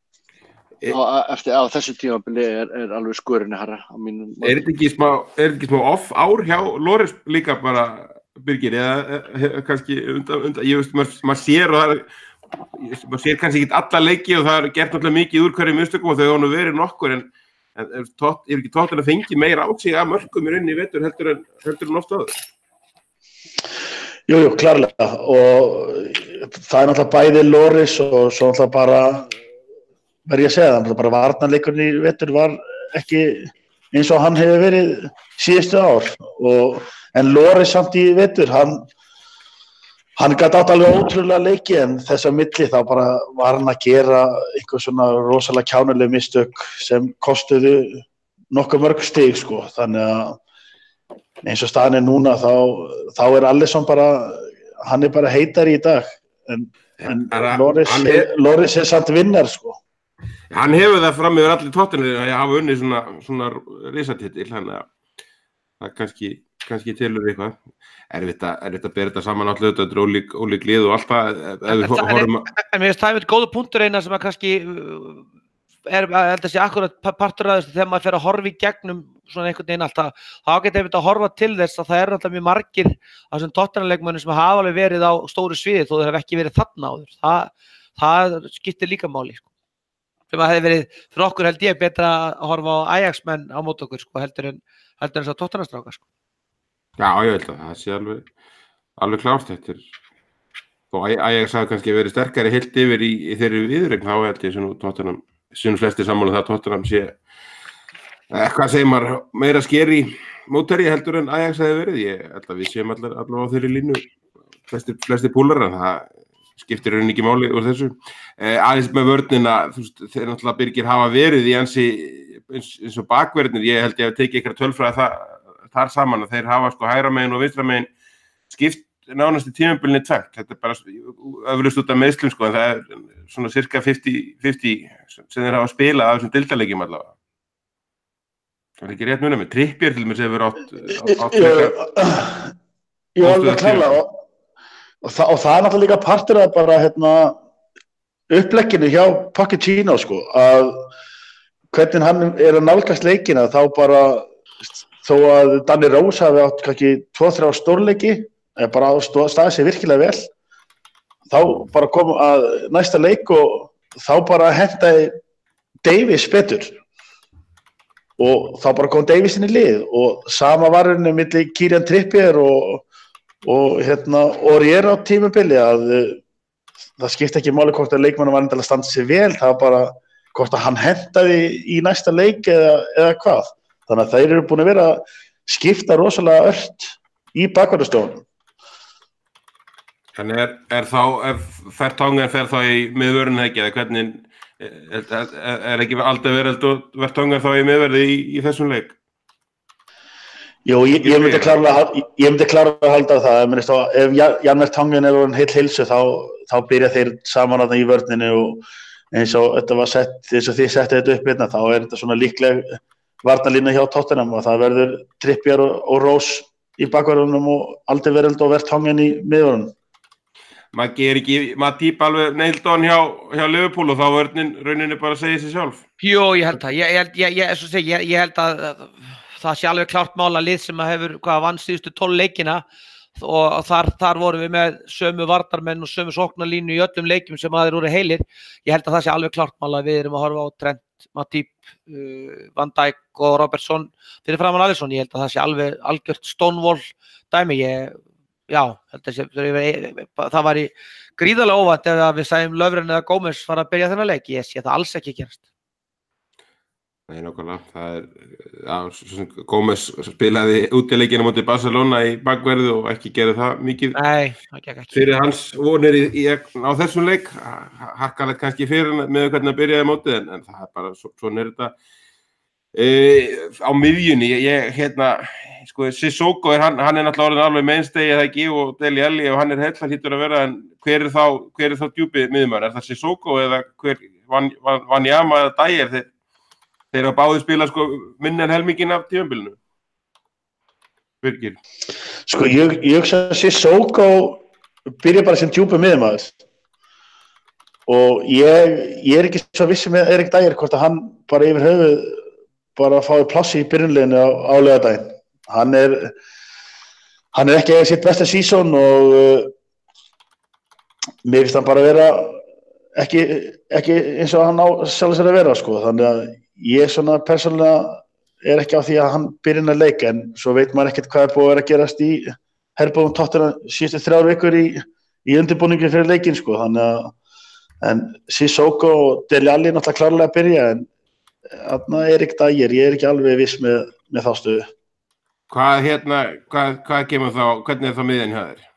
[SPEAKER 2] á þessu tímabili alveg skörinni herra á mínum.
[SPEAKER 1] Þetta ekki smá off ár hjá Loris líka bara, Birgir, eða kannski undan ég veist, maður sér og maður sér kannski ekki alla leiki og það gert náttúrulega mikið úr hverjum mistökum og þau hafa verið nokkur en ekki Tottenham að fengi meira á sig að mörkum í rauninni í vetur heldur en oft áður.
[SPEAKER 3] Jú, klárlega og það náttúrulega bæði Loris og svo náttúrulega bara verð ég að segja það, náttúrulega bara varnarleikurinn í vetur var ekki eins og hann hefur verið síðustu ár en Loris samt í vetur, hann gat átt alveg ótrúlega leiki en þess að milli þá bara var hann að gera einhver svona rosalega kjánuleg mistök sem kostuðu nokkuð mörg stig sko, þannig að eins og staðan núna þá Allison bara, hann bara heitari í dag en Loris samt vinnar sko.
[SPEAKER 1] Hann hefur það fram yfir allir Tottenham að hafa unnið svona risatitil, þannig að það kannski tilur eitthvað. Erfitt að bera þetta saman allir, þetta ólík lið og allt það. En
[SPEAKER 4] mér finnst það góða punktur eina sem að kannski held að sé akkurat partur af þessu þegar maður fer að horfa í gegnum svona einhvern veginn alltaf, þá getur einmitt að horfa til þess að það alltaf mjög margir af þessum Tottenham-leikmönnum sem hafa alveg verið á stóru sviði þó þeir hafa ekki verið þarna áður. Það skiptir líka máli, sko. sem að hefði verið fyrir okkur held ég betra að horfa á Ajax-menn á móti okkur sko, heldur en þess að Tottenham-strákar sko.
[SPEAKER 1] Já, ég held að það sé alveg klárt þetta og Ajax hafi kannski verið sterkari heilt yfir í þeirri viðureign þá held ég sem nú Tottenham sem flestir sammála það að Tottenham sé hvað segir maður meira skeri mótherji heldur en Ajax hefði verið ég held að við séum allavega á þeirri línu flestir púlar en það skiptir rauninni ekki máli úr þessu aðeins með vörnina þeir náttúrulega Birgir hafa verið í ansi eins og bakverðnir ég held ég að tekið eitthvað tölfræði þar saman að þeir hafa sko hægra megin og vinstra megin skipt nánast í tímabilinu tvennt þetta bara öflust út af meiðslum sko en það svona cirka 50-50 sem þeir hafa spilað af þessum deildarleikjum allavega það ekki rétt núna með Trippier til mér sem hefur átt
[SPEAKER 3] Jú, alveg klálega og það náttúrulega líka partur að bara upplegginu hjá Pochettino sko að hvernig hann að nálgast leikina þá bara þó að Danny Rose hafi átt kannski 2-3 stórleiki bara staðið sig virkilega vel þá bara kom að næsta leik og þá bara hentaði Davies betur og þá bara kom Davies inn í lið og sama var henni milli Kieran Trippier og Aurier á tímabili að það skipti ekki máli hvort að leikmannum var endilega að standa sig vel það var bara hvort að hann hentaði í næsta leik eða hvað þannig að þeir eru búin að vera að skipta rosalega ört í bakvarðarstofunum
[SPEAKER 1] Þannig ef Vertonghen fer þá í miðvörðinu ekki eða hvernig ekki aldrei verið og Vertonghen þá í miðvörði í þessum leik?
[SPEAKER 3] Jú, ég myndi klárlega að halda það ef Jan Vertonghen orðinn heill heilsu þá byrja þeir saman í vörninu og eins og þetta var sett eins og þið settið þetta upp hérna þá þetta svona líkleg varnarlína hjá Tottenham og það verður Trippier og Rose í bakvörðunum og Alderweireld og Vertonghen í miðvörðunum
[SPEAKER 1] Maggi ekki Matip alveg nailed on hjá Liverpool og þá vörnin rauninni bara segir sig sjálf
[SPEAKER 4] Jú, ég held það ég held að það sé alveg klárt mál að lið sem hefur vann síðustu 12 leikina og þar vorum við með sömu varnarmenn og sömu sóknarlínu í öllum leikjum sem þeir voru heilir ég held að það sé alveg klárt mál að við erum að horfa á Trent, Matip, Van Dijk og Robertson fyrir framan Alisson ég held að það sé alveg algjört Stonewall dæmi það var í gríðarlega óvænt ef við sæjum Lovren eða Gómez fara að byrja þennan leik ég sé það alls ekki gerast
[SPEAKER 1] Nei, nákvæmlega, það Gómez spilaði útileikina móti Barcelona í bakverði og ekki gerði það mikið fyrir hans vonir á þessum leik harkalegt kannski fyrir með hvernig að byrjaði mótið en það bara svona þetta á miðjunni sko Sissoko hann náttúrulega orðinn alveg mainstay eða ekki og Dele Alli ef hann heill hann hlýtur að vera en hver er þá djúpi miðjumaður er það Sissoko eða hver Wanyama eða Dyer þeir hafa báðir spilað sko minna en helminginn af tímabilinu. Birgir.
[SPEAKER 3] Sko ég hugsa að Sissoko byrja bara sem djúpa miðjumaður og ég ekki svo vissi með Erik Dyer hvort að hann bara yfir höfuð bara fái plássi í byrjunliðinu á laugardaginn. Hann er ekki að sitt besta season og mér finnst hann bara vera ekki eins og hann á sjálfur sér að vera sko þannig að ég svona persónulega er ekki á því að hann byrja að leika en svo veit maður ekkert hvað búið að vera að gerast í herbúðum Tottenham síðustu 3 vikur í undirbúningi fyrir leikinn sko þannig að en Sissoko og Dele Alli náttúrulega klárlega að byrja en þarna Erik Dyer ég er ekki alveg viss með þá stöðu.
[SPEAKER 1] Hvað kemur þá hvernig er það miðjan hjá þér?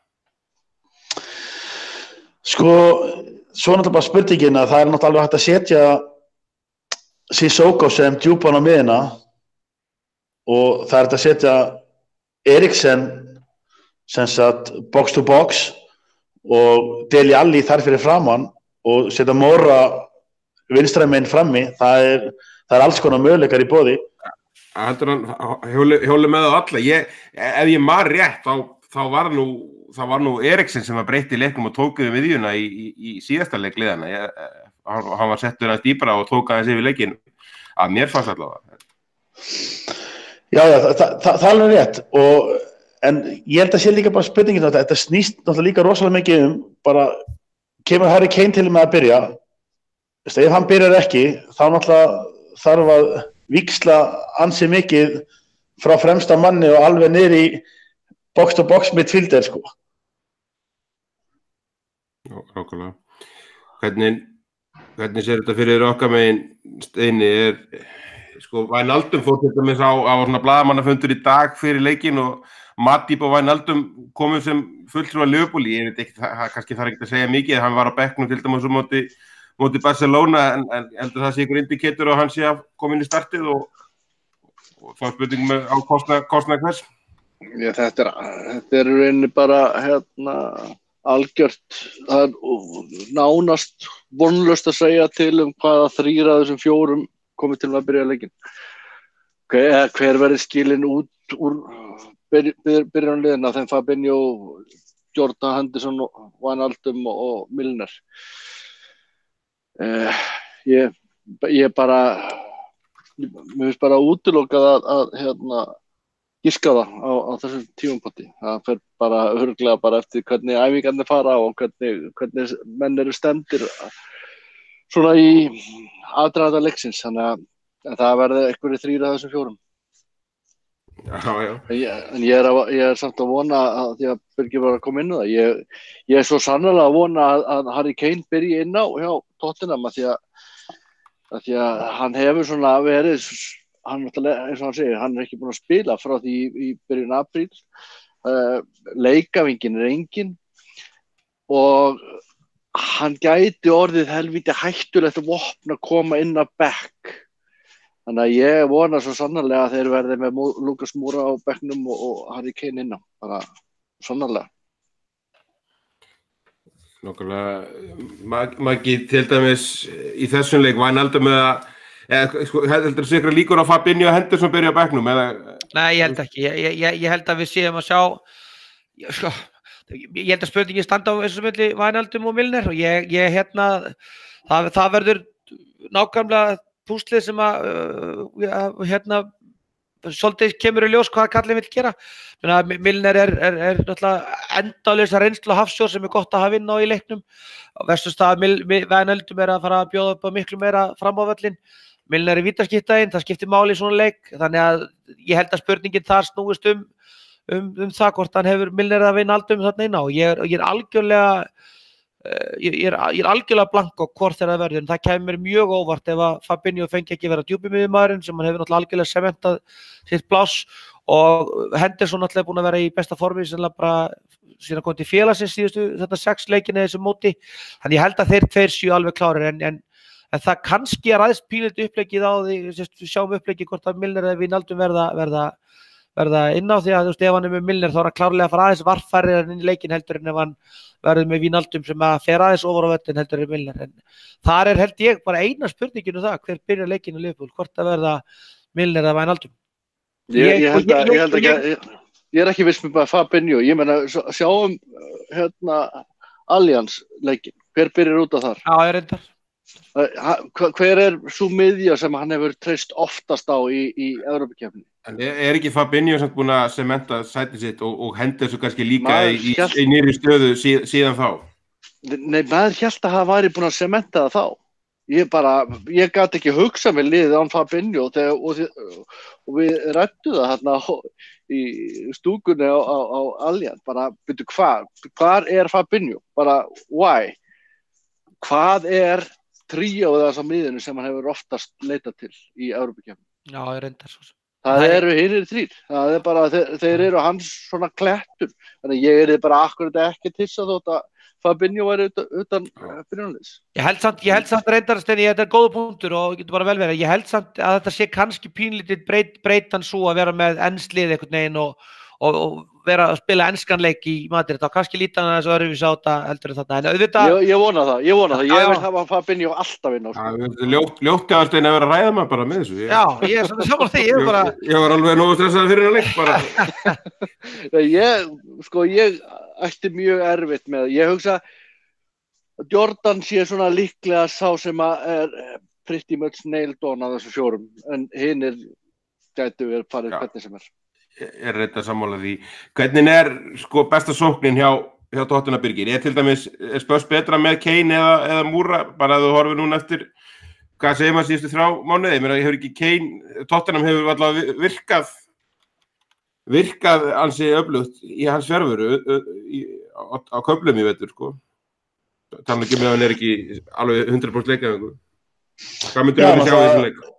[SPEAKER 3] Sko svo náttúrulega bara spurningin að það er náttúrulega alveg hægt að setja Sissoko sem djúpan á miðina og það er að setja Eriksen sem sagt box to box og Dele Alli þar fyrir framann og setja Mora vinstra megin frammi það er alls konar möguleikar í boði
[SPEAKER 1] heldur hann hjóli með á alla ef ég man rétt þá var nú Eriksen sem var breytt í leiknum og tókuði miðjuna í síðasta leik liðana hann var settur aðeins dýpra og tók aðeins yfir leikinn að mér fannst allavega
[SPEAKER 3] Já, það er alveg rétt en ég held að sé líka bara spurningin þetta snýst náttúrulega líka rosalega mikið bara kemur Harry Kane til með að byrja ef hann byrjar ekki, þá náttúrulega þarf að víxla ansi mikið frá fremsta manni og alveg niður í box-to-box midfielder, sko.
[SPEAKER 1] Já, nákvæmlega. Hvernig sér þetta fyrir okkar megin, Steini, sko, Wijnaldum fór til dæmis á svona blaðamannafundur í dag fyrir leikinn og Matip og Wijnaldum komu sem fulltrúar Liverpool. Ég veit ekki, kannski þarf ekki að segja mikið, hann var á bekknum til dæmis móti Barcelona, en heldur það sé ykkur indikator og hann sé að koma inn í startið og þá spurningum á kostnað hvers?
[SPEAKER 2] Já, þetta er rauninni bara algjört, það er nánast vonlaust að segja til hvaða 3 af þessum 4 komið til að byrja leikinn. Hver verður skilinn út úr byrjunarliðina, þeim Fabinho, Jordan Henderson, Wijnaldum og Milner. Ég bara, mér finnst bara útilokað að giska það á þessum tímapunkti. Það fer bara örugglega bara eftir hvernig æfingarnir fara og hvernig menn eru stemdir svona í aðdraganda leiksins, þannig að það verði einhverjir 3 af þessum 4.
[SPEAKER 1] Já.
[SPEAKER 2] En ég er samt að vona að því að Birgir var að koma inn á það. Ég er svo sannarlega að vona að Harry Kane byrji inn á hjá Tottenham að því að hann hefur svona verið, hann náttúrulega, eins og hann segir, hann er ekki búinn að spila frá því í byrjun apríl. Leikavingin er engin og hann gæti orðið helvíti hættulegt vopn að koma inn á bekk. Þannig að ég vona svo sannarlega að þeir verði með Lucas Moura á bekknum og Harry Kane inn á, bara sannarlega.
[SPEAKER 1] Nákvæmlega, Maggi, til dæmis í þessum leik, Wijnaldum heldur þú sikra líkur á Fabinho og Henderson byrja á bekknum?
[SPEAKER 4] Nei, ég held ekki. Ég held að við séum að sjá, sko, ég held að spurningin standa á þessu milli Wijnaldum og Milner og það verður nákvæmlega púslið sem að svolítið kemur í ljós hvað kallinn vill gera. Milner er náttúrulega endalausar reynslu og hafsjór sem er gott að hafa inn á í leiknum. Verstustaf Wijnaldum er að fara að bjóða upp á miklu meira fram á völlinn. Milner er vítaskiptaðinn, það skiptir máli í svona leik, þannig að ég held að spurningin þar snúist um það hvort hann hefur Milner að Wijnaldum þarna inn á. Ég er algjörlega blank á hvort þeirra verður, en það kemur mér mjög óvart ef að Fabinho fengi ekki vera djúpimiðjumaðurinn sem hann hefur náttúrulega algjörlega sementað sitt pláss og Henderson náttúrulega búinn að vera í besta formi sennilega bara síðan komið til félagsins síðustu þetta 6 leikina þessu móti, þannig ég held að þeir 2 séu alveg klárir en það kannski er aðeins pínlítið uppleggið á því, við sjáum uppleggið hvort að Milner eða Wijnaldum verða inn á því að ef hann er með Milner þá er hann klárlega að fara aðeins varfærri inn í leikinn heldur en ef hann verður með Wijnaldum sem að fer aðeins ofar á völlinn heldur en Milner, en þar er held ég bara eina spurningin það, hver byrjar leikinn í Liverpool, hvort að verða Milner eða Wijnaldum.
[SPEAKER 2] Ég er ekki viss með bara Fabinho, ég meina sjáum Allianz leikinn, hver byrjar út á þar?
[SPEAKER 4] Já, ég reyndar.
[SPEAKER 2] Hver er sú miðja sem hann hefur treyst oftast á í Evrópukeppninni?
[SPEAKER 1] En er ekki Fabinho samt búinn að sementa sætið sitt og hendur svo kannski líka í nýrri stöðu síðan þá?
[SPEAKER 2] Nei, maður hélt að hann væri búinn að sementa það þá. Ég gat ekki hugsað með liðið án Fabinho og við rættu það hérna í stúkunni á Allianz, bara byrju hvar er Fabinho? Bara why? Hvað er tríóið þess á miðinu sem hann hefur oftast leitað til í Evrópukeppninni?
[SPEAKER 4] Já, ég reyndar svo.
[SPEAKER 2] Það eru hinir 3. Það er bara, þeir eru hans svona klettur. Þannig ég er bara akkurat ekki tissa þótt að Fabinho væri utan byrjunarliðs.
[SPEAKER 4] Ég held samt reyndar, Steini, þetta er góður punktur og getur bara vel verið. Ég held samt að þetta sé kannski pínlítið breytan svo að vera með enslið einhvern veginn og vera að spila enskanleik í Madrid, þá kannski líta hann aðeins öðruvís á þetta heldur en þetta, en auðvitað... Ég vona það, ég vil hafa Fabinho alltaf inn á.
[SPEAKER 1] Ljótti að Steini að vera að ræða maður bara með þessu.
[SPEAKER 4] Já, ég er svona saman því,
[SPEAKER 1] Ég var alveg nógu stressaður fyrir hann leik bara.
[SPEAKER 2] Ég ætti mjög erfitt með, ég hugsa að Jordan sé svona líklega sá sem að er pretty much nailed on að þessu 4, en hinir gætu verið farið hvernig sem er.
[SPEAKER 1] Er þetta sammála því. Hvernig er sko besta sóknin hjá hjá Tottenham Birgir, til dæmis Spurs betra með Kane eða Múra, bara að þú horfir núna eftir hvað segir maður síðustu 3 mánuði, ég meina ég hefur ekki Kane, Tottenham hefur allavega virkað ansi öflugt í hans fjárveru á köflum í vetur, sko. Þannig ekki með hann ekki alveg 100% leikæfingu. Hvað myndir þú sjá í þessum leik?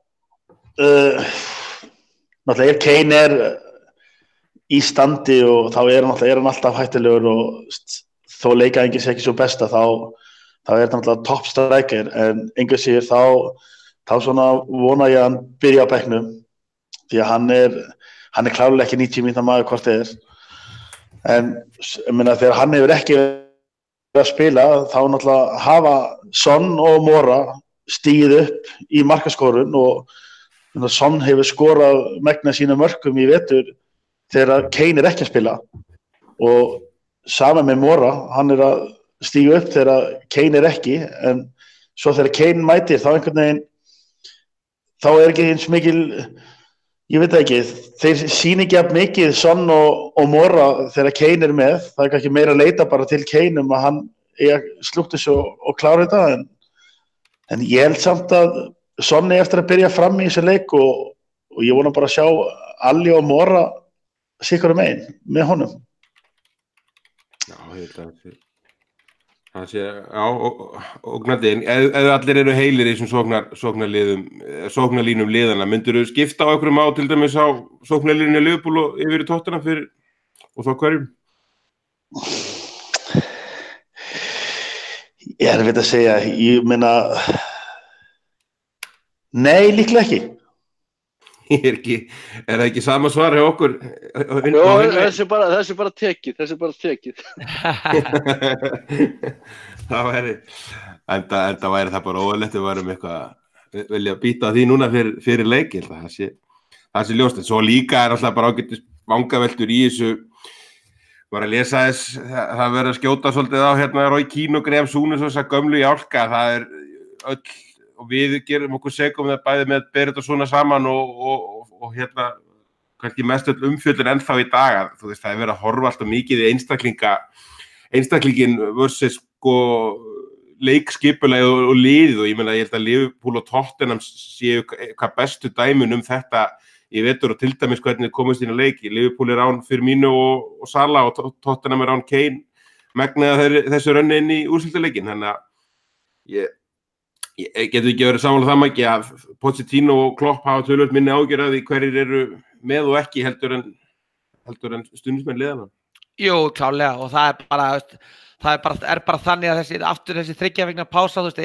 [SPEAKER 3] Náttúrulega ef Kane í standi og þá er hann alltaf hættulegur og þó leikæfingi sé ekki svo besta þá er þetta náttúrulega topp striker en einhver sér þá svona vona ég að hann byrja á bekknum því að hann er klárlega ekki 90 mínútna maður hvort það en ég meina þegar hann hefur ekki verið að spila þá náttúrulega hafa Son og Mora stigið upp í markaskorun og Son hefur skorað megna sína mörkum í vetur þegar Kane ekki að spila og sama með Mora, hann að stíga upp þegar Kane ekki en svo þegar Kane mætir þá einhvern veginn þá ekki eins mikil ég veit ekki, þeir sýna ekki að mikið Son og Mora þegar Kane með, það ekki meira að leita bara til Kane að hann slúkti svo og klára þetta en ég held samt að Son eftir að byrja fram í þessu leik og ég vona bara að sjá Alli og Mora sikkur megin með honum.
[SPEAKER 1] Já, það sé, ógnandi, ef allir eru heilir í þessum sóknarlínum liðana, myndirðu skipta á einhverjum til dæmis á sóknarlínunni Liverpool og yfir í Tottenham og þá hverjum?
[SPEAKER 3] Ég erfitt að segja, ég meina, nei, líklega ekki.
[SPEAKER 1] Er það ekki sama svar hjá okkur?
[SPEAKER 2] Jó, þessi er bara tekið.
[SPEAKER 1] Það væri, enda væri það bara óæðilegt við værum eitthvað vilja býta því núna fyrir leik, það sé ljóst, en svo líka alltaf bara ágætis vangaveltur í þessu, var að lesa þess, það verður að skjóta svolítið á Roy Keane og Graham Souness og þess að gömlu í álka, það öll og við gerum okkur segum það bæði með Berit og svona saman og kannski mest öll umfjöllun ennþá í dag þú veist, það verið að horfa alltaf mikið í einstaklingin versus leikskipulag og liðið og ég meina ég held að Liverpool og Tottenham séu hvað bestu dæmin þetta í vetur og til dæmis hvernig komast inn á leiki Liverpool án Firmino og Salah og Tottenham án Kane megnaði þessu rönni inn í úrslitaleikin þannig að ég getur ekki verið sammála það mæki að Pochettino og Klopp hafa töluvert minni ágjör af því hverjir eru með og ekki heldur en stuðningsmenn liðanna.
[SPEAKER 4] Jú, klárlega og það er bara þannig að þessi 3 vikna pása, þú veist,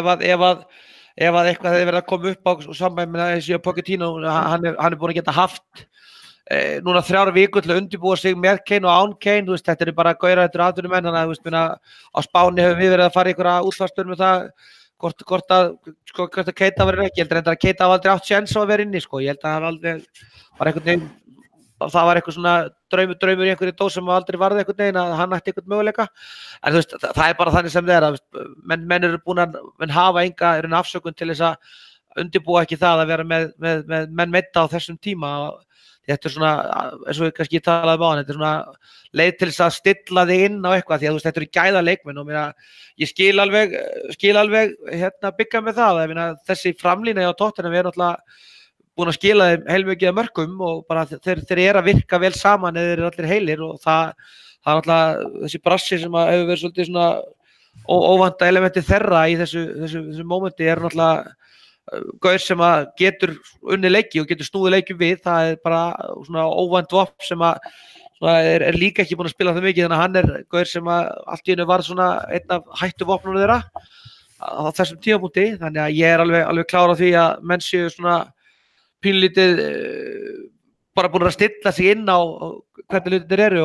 [SPEAKER 4] ef að eitthvað hefur verið að koma upp á sambæði með þessi Pochettino, hann er búin að geta haft núna 3 vikur til að undirbúa sig með Kane og án Kane, þú veist, þetta er bara gaurar, þetta eru atvinnumenn, þannig að þú veist, á Spáni hefur við verið að fara í einhverja útfærslur með það hvort að Keita verður ekki, ég heldur að Keita hafa aldrei átt séns á að vera inni, ég held að það aldrei var einhvern veginn, það var eitthvað svona draumur í einhverju dós sem aldrei varði einhvern veginn að hann ætti einhvern möguleika, en þú veist, það er bara þannig sem það að menn eru búin að hafa enga afsökun til þess að undirbúa ekki það að vera með menn meidda á þessum tíma, þetta er svona, eins og við kannski talaðum á hann, þetta er svona leið til þess að stilla þig inn á eitthvað, því að þú veist, þetta eru gæða leikmenn og ég skil alveg byggja með það, þessi framlína hjá Tottenham er náttúrulega búin að skila þeim heilmikið af mörkum og bara þeir eru að virka vel saman eða þeir eru allir heilir og það er náttúrulega þessi brassi sem hefur verið svolítið svona óvænta elementi þeirra í þessu mómenti er náttúrulega gaur sem að getur unni leiki og getur snúið leiki við, það er bara svona óvænt vopn sem að er líka ekki búin að spila það mikið, þannig að hann er gaur sem að allt í einu var svona einn af hættuvopnunum þeirra á þessum tímapunkti, þannig að ég er alveg klár á því að menn séu svona pínlítið bara búin að stilla sig inn á hvernig hlutirnir eru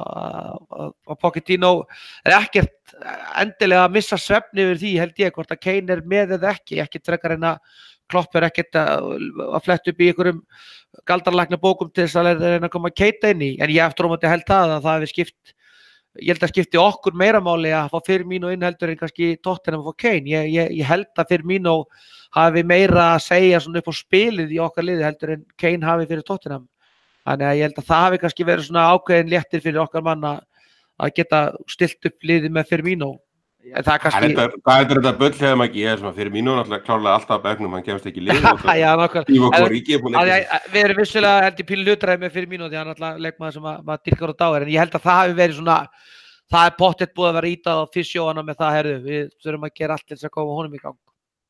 [SPEAKER 4] og Pochettino er ekkert endilega að missa svefn yfir því held ég hvort að Kane er með eða ekki frekar en að Klopp er ekkert að fletta upp í einhverjum galdralækna bókum til þess að reyna að koma að Keita inn í, en ég eftir að held það hefur skipt, ég held að skipti okkur meira máli að fá Firmino inn heldur en kannski Tottenham að fá Kane, ég held að Firmino hafi meira að segja svona upp á spilið í okkar liði heldur en Kane hafi fyrir Tottenham. Þannig að ég held að það hafi kannski verið svona ákveðin léttir fyrir okkar mann að geta stilt upp liðið með Firmino. En það kannski...
[SPEAKER 1] Hvað er þetta bull hefði maður ekki? Ég er sem að Firmino náttúrulega klárlega alltaf á bekknum, hann kemst ekki lið út.
[SPEAKER 4] Já, nákvæmlega.
[SPEAKER 1] Við
[SPEAKER 4] erum vissulega heldur pínu hlutræði með Firmino því hann náttúrulega leikmaður sem maður dýrkar á dáir, en ég held að það hafi verið svona, það pottþétt búið að vera ítað á fysjóana með það, herðu, við þurfum að gera allt til þess að koma honum í gang.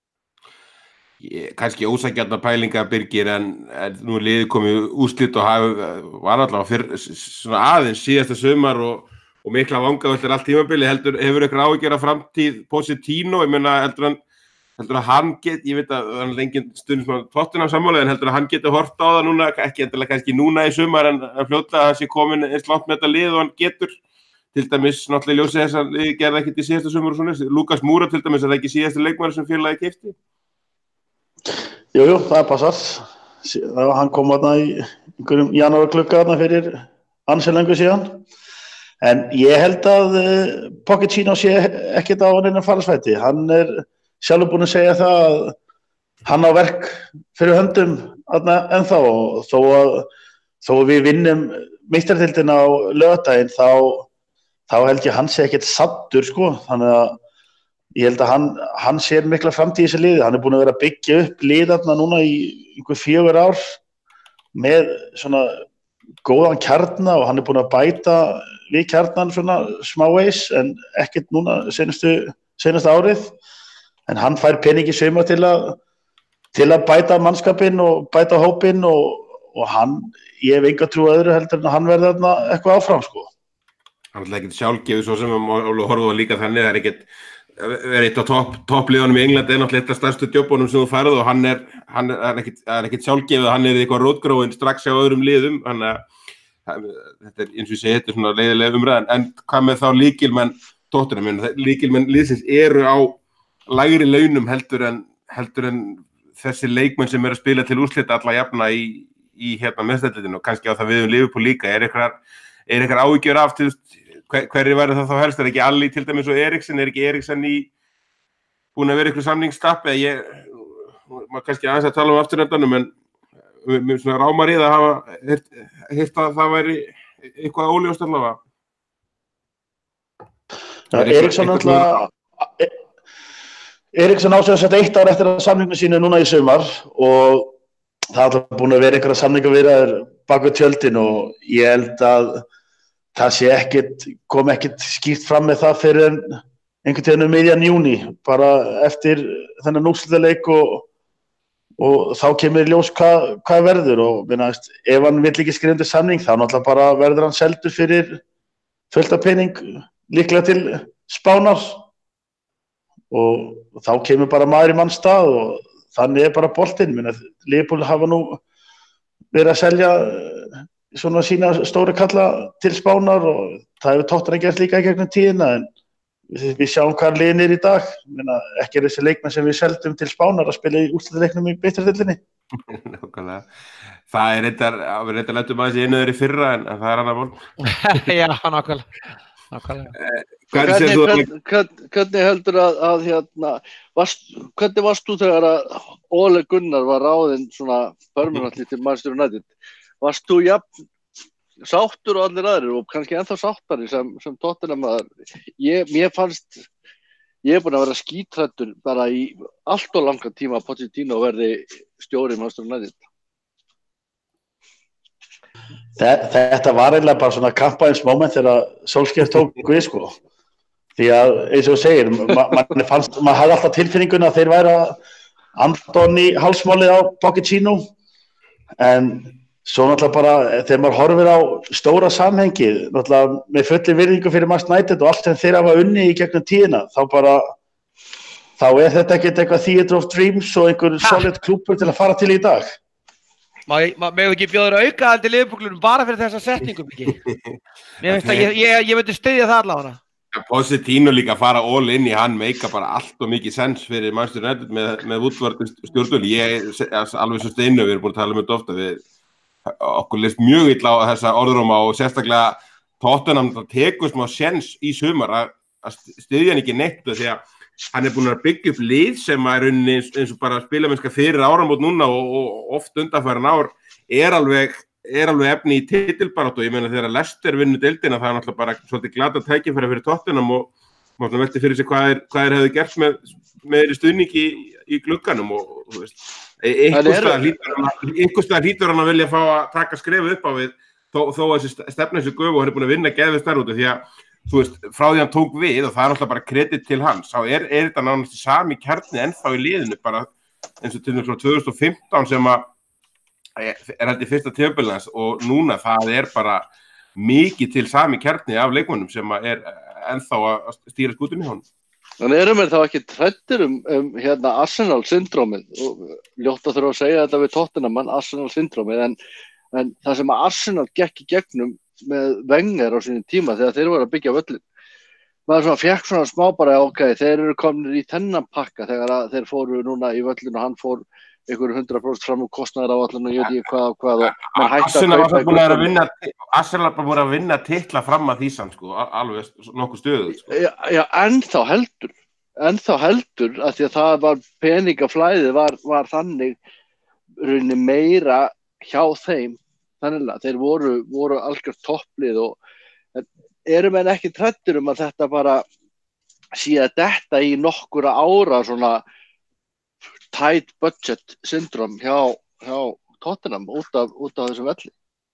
[SPEAKER 1] Kannski ósækjarnar pælinga Birgir, en nú er liðið komið úrslit og var allavega svona aðeins síðasta sumar og mikla vangaveltur allt tímabili, hefur ykkur áhyggjur af framtíð Pochettino, ég meina heldur að hann ég veit að það er engin stund sem Tottenham sammála, en heldur að hann geti hort á það núna, ekki endilega kannski núna í sumar, en fljótlega að sé komin eins langt með þetta lið og hann getur, til dæmis náttúrulega ljósið þess að liðið gerði ekkert í síðasta sumar og svona, Lucas Moura til dæmis, er það ekki síðasta leikmaður sem félagið keypti?
[SPEAKER 3] Jú, það passar. Hann kom þarna í einhverjum janúarglugga þarna fyrir ansi löngu síðan. En ég held að Pochettino sé ekkert á neina farasvæti. Hann er sjálfur búinn að segja það að hann á verk fyrir höndum ennþá, og þó að við vinnum meistaradeildina á laugardaginn þá held ég hann sé ekkert saddur, sko. Þannig að ég held að hann sér mikla framtíð í þessu liði. Hann er búinn að vera að byggja upp liðarna núna í einhver 4 ár með svona góðan kjarna, og hann er búinn að bæta við kjarnan svona smávegis, en ekkert núna senasta árið. En hann fær pening í sumar til að bæta mannskapinn og bæta hópinn, og hann, ég hef enga trú öðru heldur en að hann verði þarna eitthvað áfram, sko.
[SPEAKER 1] Hann er ekkert sjálfgefið svo sem horfum á líka þannig, það er ekkert verið eitt á toppliðunum í Englandi, er náttúrulega eitt af stærstu jobbunum sem þú færð, og hann er ekkert sjálfgefið að hann er eitthvað rótgróinn strax á öðrum liðum, þannig að þetta er eins og ég segi, þetta er svona leiðilega umræðan, en hvað með þá lykilmenn Tottenham, lykilmenn liðsins eru á lægri launum heldur en þessi leikmenn sem eru að spila til úrslita alla jafna í meðstæðliðinu, og kannski á það við Liverpool líka, er eitthvað áhyggjur af til hverju væri það þá helst, er ekki Alli til dæmis og Eriksen, er ekki Eriksen búin að vera eitthvað samningsstapp, maður kannski aðeins að tala afturrendanum, en mér svona rámar í það að hafa heyrt að það væri eitthvað óljóst allavega.
[SPEAKER 3] Eriksen ásögðu að setja 1 ár eftir að samningu sínu núna í sumar, og það er alltaf búin að vera einhverja samningaviðræður bak við tjöldin, og ég held að það sé kom ekkert skýrt fram með það fyrir einhvern tíðan miðjan júní, bara eftir þennan úrslitaleik, og þá kemur í ljós hvað verður, og minnast, ef hann vill ekki skrifa undir samning, þá náttúrulega bara verður hann seldur fyrir fullt af pening, líklega til Spánar, og þá kemur bara maður í manns stað, og þannig er bara boltinn. Liverpool hafa nú verið að selja svona sína stóru kalla til Spánar, og það hefur Tottenham gert líka í gegnum tíðina, en við sjáum hvað liðin er í dag. Ekki er þessi leikmenn sem við seldum til Spánar að spila í úrslitaleiknum í meistaradeildinni.
[SPEAKER 1] Nákvæmlega. Það er reyndar lettum aðeins í einu þeirri fyrra, en það er annað mál.
[SPEAKER 4] Já, nákvæmlega.
[SPEAKER 2] Hvernig heldur að hvernig varst þú þegar að Ole Gunnar var ráðinn svona permanently til Manchester United? Varst þú jafn sáttur og allir aðrir, og kannski ennþá sáttari sem Tottenham maður? Mér fannst, ég er búinn að vera skítrættur bara í allt og langan tíma að Pochettino verði stjóri Manchester United.
[SPEAKER 3] Þetta var eiginlega bara svona kampaðins moment þegar Solskjaer tók við, sko. Því að, eins og þú segir, maður hafði alltaf tilfinninguna að þeir væri að Antoni halsmálið á Pochettino, en svo náttúrulega bara þegar maður horfir á stóra samhengið, náttúrulega með fulli virðingu fyrir Manchester United og allt sem þeir hafa unni í gegnum tíðina, þá er þetta ekkert eitthvað theatre of dreams og einhver solid klúbbur til að fara til í dag.
[SPEAKER 4] Megum ekki bjóður aukahaldi Liverpoolunum bara fyrir þessa setningum, ekki? Mér finnst að ég myndi styðja það allavega.
[SPEAKER 1] Pochettino líka fara all in í hann meika bara allt og mikið sens fyrir Manchester United með útvartu stjórnvöld. Ég alveg svo steinu, við erum búin að tala um þetta ofta, okkur leist mjög illa á þessa orðróma og sérstaklega Tottenham tekur smá sens í sumar að styðja hann ekki neitt, því að hann er búin að byggja upp lið sem er eins og bara spilamennska fyrir áramót núna og oft undanfærin ár er alveg alveg efni í titilbaráttu og ég meina þegar Leicester vinnur deildina það náttúrulega bara svolítið glata tækifæri fyrir Tottenham og maður velti fyrir sig hvað hefði gert með meiri stuðningi í glugganum og þú veist einhverstað hlýtur hann að vilja fá að taka skrefið upp á við þó að þessi stefna þessu göfu og hann er búin að vinna geðvist þar út því að þú veist, frá því hann tók við og það er náttúrulega bara kredit til hans þá er þetta nánast sami kjarni ennþá í liðinu bara eins og til frá 2015 sem að held í fyrsta tímabilins og núna það er bara mikið til sami kjarni af leikmönnum sem að ennþá að stýra skútunni honum.
[SPEAKER 2] Þannig erum við þá ekki hræddir hérna Arsenal syndrómið og ljótt að þurfa að segja þetta við Tottenham Arsenal syndrómið en það sem að Arsenal gekk í gegnum með Wenger á sínum tíma þegar þeir voru að byggja völlin maður svona fekk svona smá bara ok, þeir eru komnir í þennan pakka þegar að þeir fóru núna í völlin og hann fór ykkur 100% fram úr kostnaðar á allan og ég veit ekki hvað og mann hætti
[SPEAKER 1] að kaupa Arsenal var búin að vinna titla fram að því samt sko, alveg nokkuð stöðu sko.
[SPEAKER 2] Já, ennþá heldur að því að það var peningaflæðið var þannig rauninni meira hjá þeim þannig að þeir voru algjört topplið og erum en ekki hræddir að þetta bara sé að detta í nokkura ára svona tight budget syndrom hjá Tottenham út af þessum velli?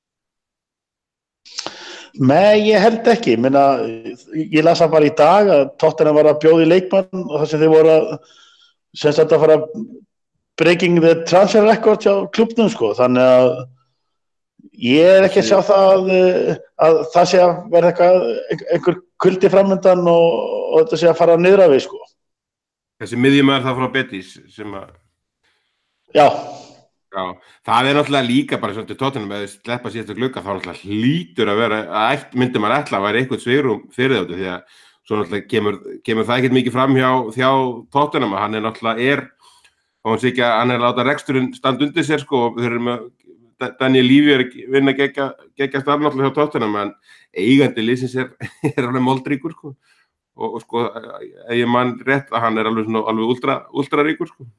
[SPEAKER 3] Nei, ég held ekki. Ég las það bara í dag að Tottenham var að bjóða í leikmann og það sem þeir voru að fara breaking the transfer record hjá klúbbnum sko. Þannig að ég er ekki að sjá það að það sé að verða einhver kuldi framöndan og þetta sé að fara niður af við sko.
[SPEAKER 1] Þessi miðjumaður það frá Betis sem að
[SPEAKER 3] Já,
[SPEAKER 1] það er náttúrulega líka bara svona til Tottenham eða sleppa síðastu glugga þá náttúrulega hlýtur að vera að myndi maður ætla að væri eitthvað svigrúm fyrir þetta því að svo náttúrulega kemur það ekkert mikið fram hjá Tottenham að hann er náttúrulega og hann sé ekki að hann er að láta reksturinn standa undir sér sko og þeir eru með Daniel Levy vinna geggjast náttúrulega hjá Tottenham en eigandi liðsins er alveg moldríkur sko og sko, ég man rétt að hann er alveg ultra ríkur sko.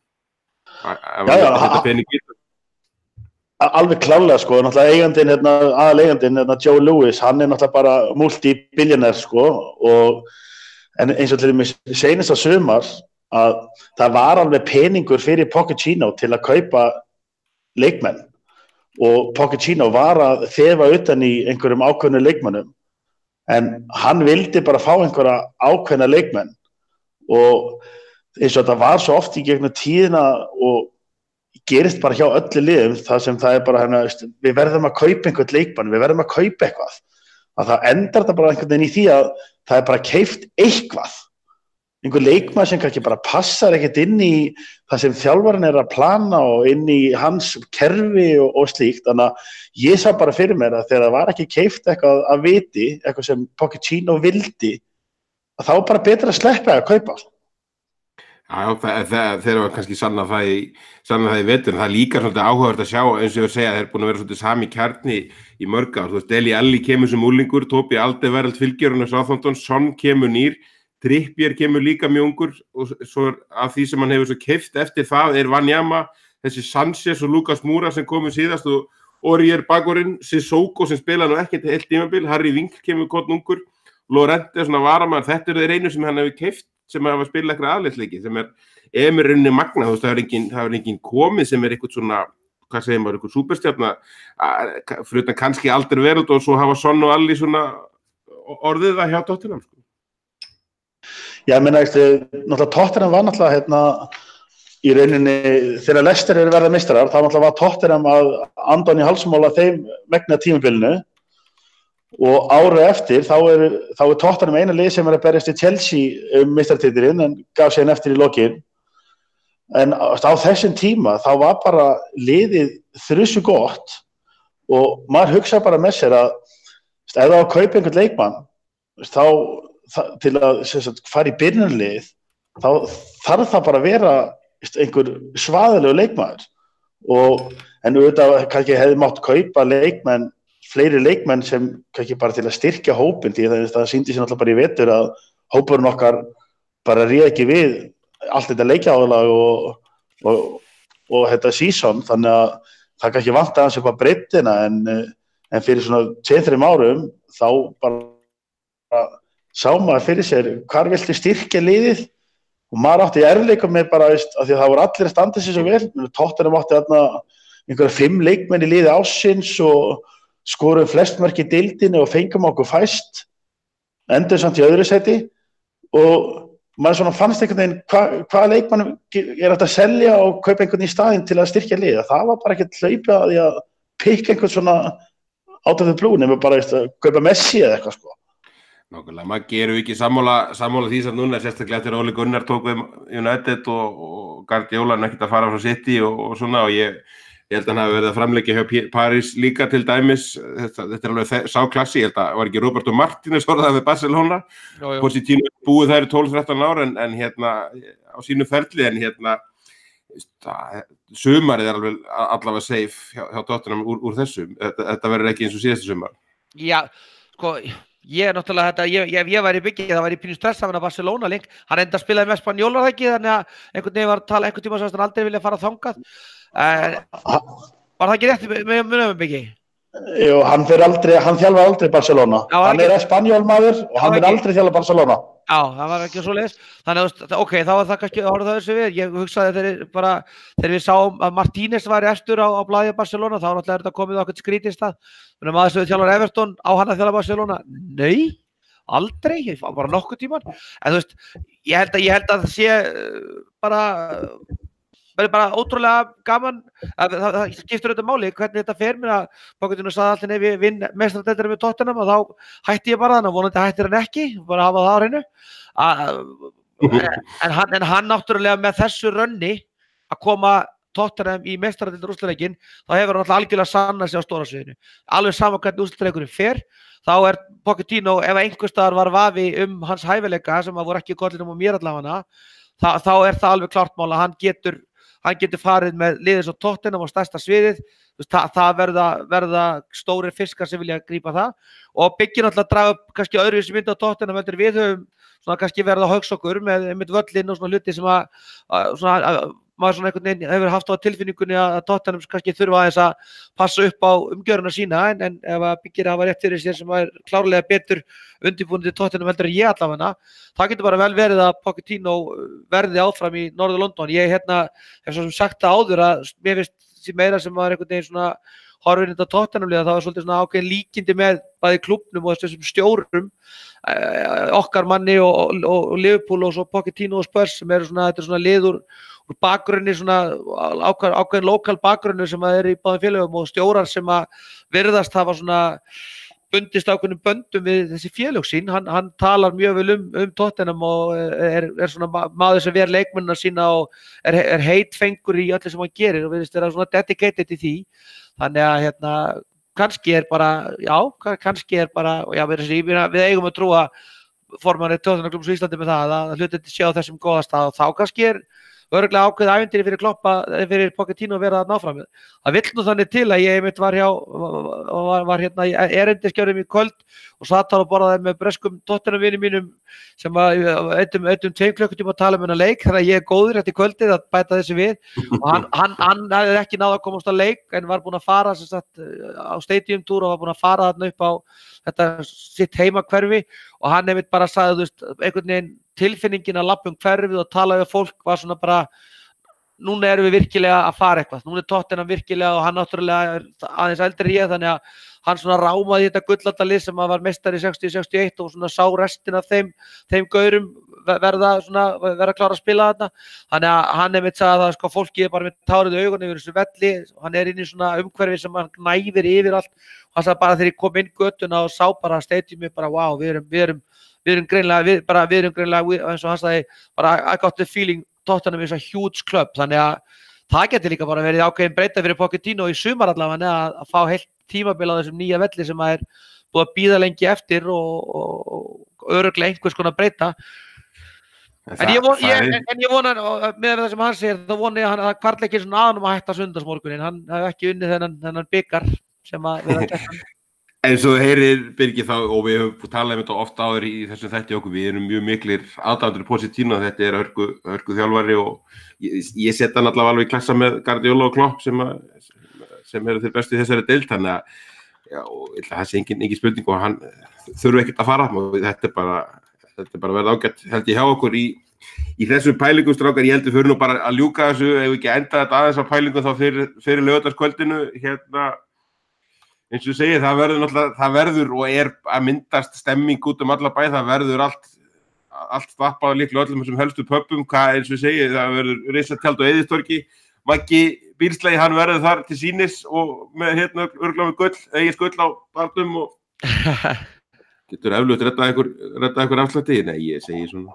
[SPEAKER 3] Alveg klárlega sko, náttúrulega eigandinn aðaleigandinn Joe Lewis, hann er náttúrulega bara multi-billionaire sko en eins og til dæmis seinast á sumar að það var alveg peningur fyrir Pochettino til að kaupa leikmenn og Pochettino var að þefa utan í einhverjum ákveðnu leikmennum en hann vildi bara fá einhverja ákveðna leikmenn og eins og þetta var svo oft í gegnum tíðina og gerist bara hjá öllu liðum það sem það er bara við verðum að kaupa einhvern leikmann, við verðum að kaupa eitthvað að það endar þetta bara einhvern veginn í því að það er bara keypt eitthvað einhver leikmann sem kannski bara passar ekkert inn í það sem þjálfarinn er að plana og inn í hans kerfi og slíkt, þannig að ég sá bara fyrir mér að þegar það var ekki keypt eitthvað að viti, eitthvað sem Pochettino vildi, að þá bara betra að sleppa að kaupa.
[SPEAKER 1] Þeir var kannski sanna það í vetur, en það er líka svolítið áhugavert að sjá, eins og ég segja, þeir er búin að vera svolítið sami kjarni í mörg ár, þú veist, Dele Alli kemur sem úlingur, Toby Alderweireld fylgjörun og Southampton, Son kemur nýr, Trippier kemur líka mjög ungur og svo af því sem hann hefur svo keypt eftir það er Wanyama, þessi Sanchez og Lucas Moura sem komu síðast og Aurier Bagorinn, Sissoko sem spila nú ekkert heilt tímabil, Harry Winks kemur gott ungur, Lorente svona varamaður, þetta eru þeir einu sem hann hefur keypt sem hafa spilað eitthvað aðleiksleiki sem er með rauninni magna, þú veist, það er engin komið sem er eitthvað svona, hvað segir maður, eitthvað súperstjarna, fyrir utan kannski Alderweireld og svo hafa Son og Alli svona orðið það hjá Tottenham, sko.
[SPEAKER 3] Já, ég meina, náttúrulega Tottenham var náttúrulega í rauninni, þegar Leicester eru verða meistarar, þá náttúrulega var Tottenham að andan í halsmála þeim vegna tímabilinu og árið eftir þá er Tottenham eina lið sem er að berjast í Chelsea meistaratitilinn en gaf sér eftir í lokin en á þessum tíma þá var bara liðið þrjusu gott og maður hugsa bara með sér að ef það var að kaupa einhvern leikmann þá til að fara í byrjunarlið þá þarf það bara að vera einhver svaðalegu leikmaður en auðvitað kannski hefði mátt kaupa fleiri leikmenn sem kannski bara til að styrkja hópinn því það sýndi sér náttúrulega bara í vetur að hópurinn okkar bara réð ekki við allt þetta leikjaálag og þetta season þannig að það kannski vantar hans upp á breiddina en fyrir svona 2-3 árum þá bara sá maður fyrir sér hvar viltu styrkja liðið og maður átti erfiðleika með bara, af því að það voru allir að standa sér svo vel, Tottenham átti þarna einhverja 5 leikmenn í liði ársins og skoruðum flest mörk í deildinni og fengum okkur fæst, endur samt í öðru sæti og maður svona fannst einhvern veginn hvaða leikmannum er hægt að selja og kaupa einhvern í staðinn til að styrkja liða. Það var bara ekkert hlaupið að því að pikka einhvern svona out of the blue nema bara að kaupa Messi eða eitthvað sko.
[SPEAKER 1] Nákvæmlega, maður gerum ekki sammála því sem núna, sérstaklega eftir Ole Gunnar tók við United og Guardiola ekkert að fara frá City og svona og ég held að hann hafi verið að framleggja hjá París líka til dæmis, þetta alveg sáklassi, ég held að var ekki Roberto Martínez orðað við Barcelona, Pochettino búið þær í 12-13 ár en hérna á sínu ferli en hérna sumarið er allavega safe hjá Tottenham úr þessu, þetta verður ekki eins og síðasta sumar.
[SPEAKER 4] Já, sko, ég náttúrulega þetta, ég var í byggið, það var í pínu stress af hann að Barcelona link, hann enda spilaði með Spanjóla það ekki, þannig að einhvern veginn var að tala einhvern tíma sem hann aldrei vilja fara þangað. Var það ekki rétt með munum ekki?
[SPEAKER 3] Jú, hann þjálfar aldrei Barcelona. Hann er Spanjólmaður og hann aldrei þjálfa Barcelona.
[SPEAKER 4] Já, það var ekki svoleiðis. Þannig að ok, þá var það kannski þessu við. Ég hugsaði þegar við sáum að Martínez var eftir á blaði Barcelona, þá náttúrulega er þetta komið á okkur skrítið stað. Þannig að maður sem þjálfar Everton á hann að þjálfa Barcelona. Nei, aldrei, bara nokkuð tíman. En þú veist, ég held að það sé bara ótrúlega gaman það skiptir auðvitað máli hvernig þetta fer mér að Pochettino sagði alltaf nei við vinn meistaradeildina með Tottenham og þá hætti ég bara þannig vonandi hættir hann ekki bara hafa það á hreinu en hann náttúrulega með þessu rönni að koma Tottenham í meistaradeildar úrslitaleikin þá hefur hann alltaf algjörlega sannað sig á stóra sviðinu alveg sama hvernig úrslitaleikurinn fer þá er Pochettino ef einhvers staðar var vafi hans hæfileika sem voru ekki í kollinum og mér allavega þá er það alveg klart mál að hann getur farið með liðið svo Tottenham á stærsta sviðið, það verða stórir fiskar sem vilja grípa það og byggir náttúrulega að draga upp kannski öðruvísi mynd á Tottenham heldur við höfum svona kannski verið að hugsa okkur með völlin og svona hluti sem maður svona einhvern veginn hefur haft á tilfinningunni að Tottenham kannski þurfa aðeins að passa upp á umgjöruna sína en ef að byggir hafa rétt fyrir sér sem er klárlega betur undirbúin til Tottenham heldur en ég allavega það getur bara vel verið að Pochettino verði áfram í Norður London ég hef svo sem sagt það áður að mér finnst meira sem var einhvern veginn svona horfinn þetta Tottenham liða það var svolítið svona ákveðin líkindi með bæði klúbbnum og þessum stjórum okkar manni og Liverpool og svo Pochettino og Spurs sem eru svona þetta er svona lið úr bakgrunni svona ákveðin lokal bakgrunni sem er í báðum félögum og stjórar sem að virðast hafa svona bundist ákveðnum böndum við þessi félög sín hann talar mjög vel Tottenham og er svona maður sem ver leikmennina sína og er heitfengur í öllu sem hann gerir og virðist vera svona dedicated í því þannig að kannski er bara við eigum að trúa formanni Tottenham klúbbs í Íslandi með það að hlutirnir sé á þessum góða stað og þá kannski er örugglega ákveðið ævintýri fyrir Kloppa fyrir Pochettino að vera að ná fram. Það vill nú þannig til að ég einmitt var hérna í erindisgjörðum í kvöld og satt þar og borðaði með breskum Tottenham-vinum mínum sem eittum 2 klukkutíma að tala um hennar leik þannig að ég er góður eftir kvöldið að bæta þessu við og hann hefði ekki náð að komast á leik en var búinn að fara á stadium tour og var búinn að fara þarna upp á þetta sitt heimakverfi og hann einmitt bara sagði einhvern veginn tilfinningin að lappa hverfið og tala við fólk var svona bara núna erum við virkilega að fara eitthvað núna er Tottenham virkilega og hann náttúrulega er aðeins eldri ég þannig að hann svona rámaði þetta gullallalið sem var meistari 60-61 og svona sá restin af þeim gaurum verða að klára að spila þarna þannig að hann einmitt sagði að sko fólki er bara með tárið í augunum yfir þessu velli hann er inn í svona umhverfi sem hann gnæfir yfir allt og hann sagði bara þegar ég kom inn göttuna og sá bara stadiumi bara wow við erum greinlega eins og hann sagði bara I got the feeling Tottenham is a huge club þannig að það getur líka bara verið ákveðin breyta fyrir Pochettino í sumar allavega að fá heilt tímabil á þessum nýja velli sem er búið að bíða lengi eftir og örugglega einhvers konar breyta en ég vona með það sem hann segir þá vona ég að hann hvartla ekki svona aðnum að hætta sundarsmorgunin hann hef ekki unnið þennan bikar sem að við að
[SPEAKER 1] En svo heyrir Birgir þá og við höfum talað um þetta ofta áður í þessum þætti okkur, við erum mjög miklir aðdáendur Pochettino, þetta er hörku þjálfari og ég set hann allavega alveg í klassa með Guardiola og Klopp sem sem eru þeir bestu í þessari deild, þannig að já, það sé engin spurning og hann þurfi ekkert að fara og þetta er bara verið ágætt held ég hjá okkur í þessum pælingum strákar, ég heldur fyrir nú bara að ljúka þessu ef ekki að enda þetta aðeins á pælingum þá fyrir laugardagskvöldinu eins og ég segi, það verður náttúrulega, það verður og er að myndast stemming út alla bæ, það verður allt stappað líklega öllum þessum helstu pöbbum, eins og ég segi, það verður risatjald og Eiðistorgi, Maggi Bílslagi, hann verður þar til sýnis og með örugglega með Egils gull á barnum og getur eflaust reddað einhver afslætti, nei, ég segi svona,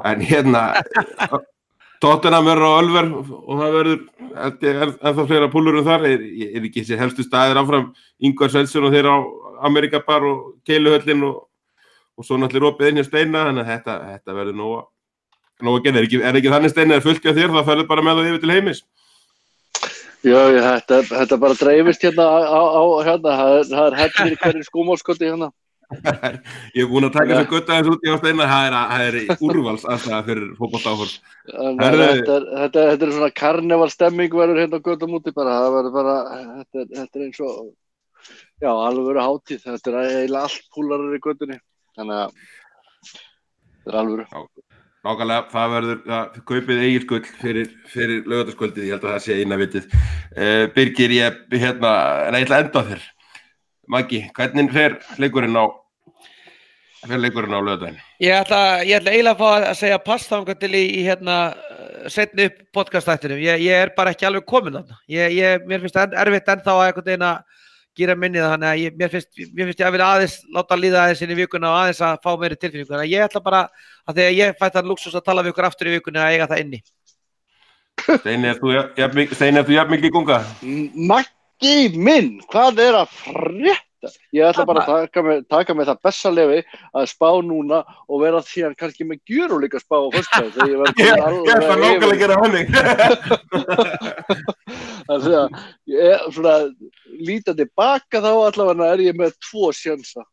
[SPEAKER 1] en Tottenham verður á Ölver og það verður ennþá fleira púlur þar, er ekki þessi helstu staðir áfram, Ingvar Sveinsson og þeir á Amerikabar og Keiluhöllin og svo náttúrulega opið inn hjá Steina, þannig að þetta verður nóg að gera, er ekki þannig Steina fullt hjá þér, það ferður bara með það yfir til heimis.
[SPEAKER 2] Já, þetta bara dreifist hérna á það er hellir í hverju skúmálskoti hérna.
[SPEAKER 1] Ég er búin að taka þessu gutta aðeins út í Steina, það er úrvals aðstæða fyrir fótboltaáhorf.
[SPEAKER 2] Þetta er svona karnevalstemming verður hérna á göttum úti bara, það verður bara, þetta er eins og, já, alveg verður hátíð, þetta er eiginlega allt púlarar í göttunni, þannig að þetta er alveg verður.
[SPEAKER 1] Nákvæmlega, það verður kaupið Egils gull fyrir laugardagskvöldið, ég held að það sé eina vitið. Birgir, ég ætla að enda á þér. Maggi, hvernig fer leikurinn á laugardaginn? Ég ætla
[SPEAKER 4] eiginlega að fá að segja pass þangað til í seinni upp podcastættinum. Ég er bara ekki alveg komin þarna. Mér finnst erfitt ennþá að einhvern veginn að gera minni það, þannig að mér finnst ég að vilja aðeins láta líða aðeins inn í vikuna og aðeins að fá meiri tilfinningu. Þannig að ég ætla bara að þegar ég fæ þann lúxus að tala við ykkur aftur í vikunni að eiga það inni.
[SPEAKER 1] Steini, ert þú jafn mikið í gunga?
[SPEAKER 2] Maggi minn, hvað er að frétta? Ég ætla bara að taka með það bessaleyfi að spá núna og vera því að kannski með gjörólíka spá á föstudaginn þegar ég
[SPEAKER 1] verður alveg nákvæmlega að gera hannig.
[SPEAKER 2] Þannig að ég svona líta tilbaka þá allavega er ég með 2 sjansa.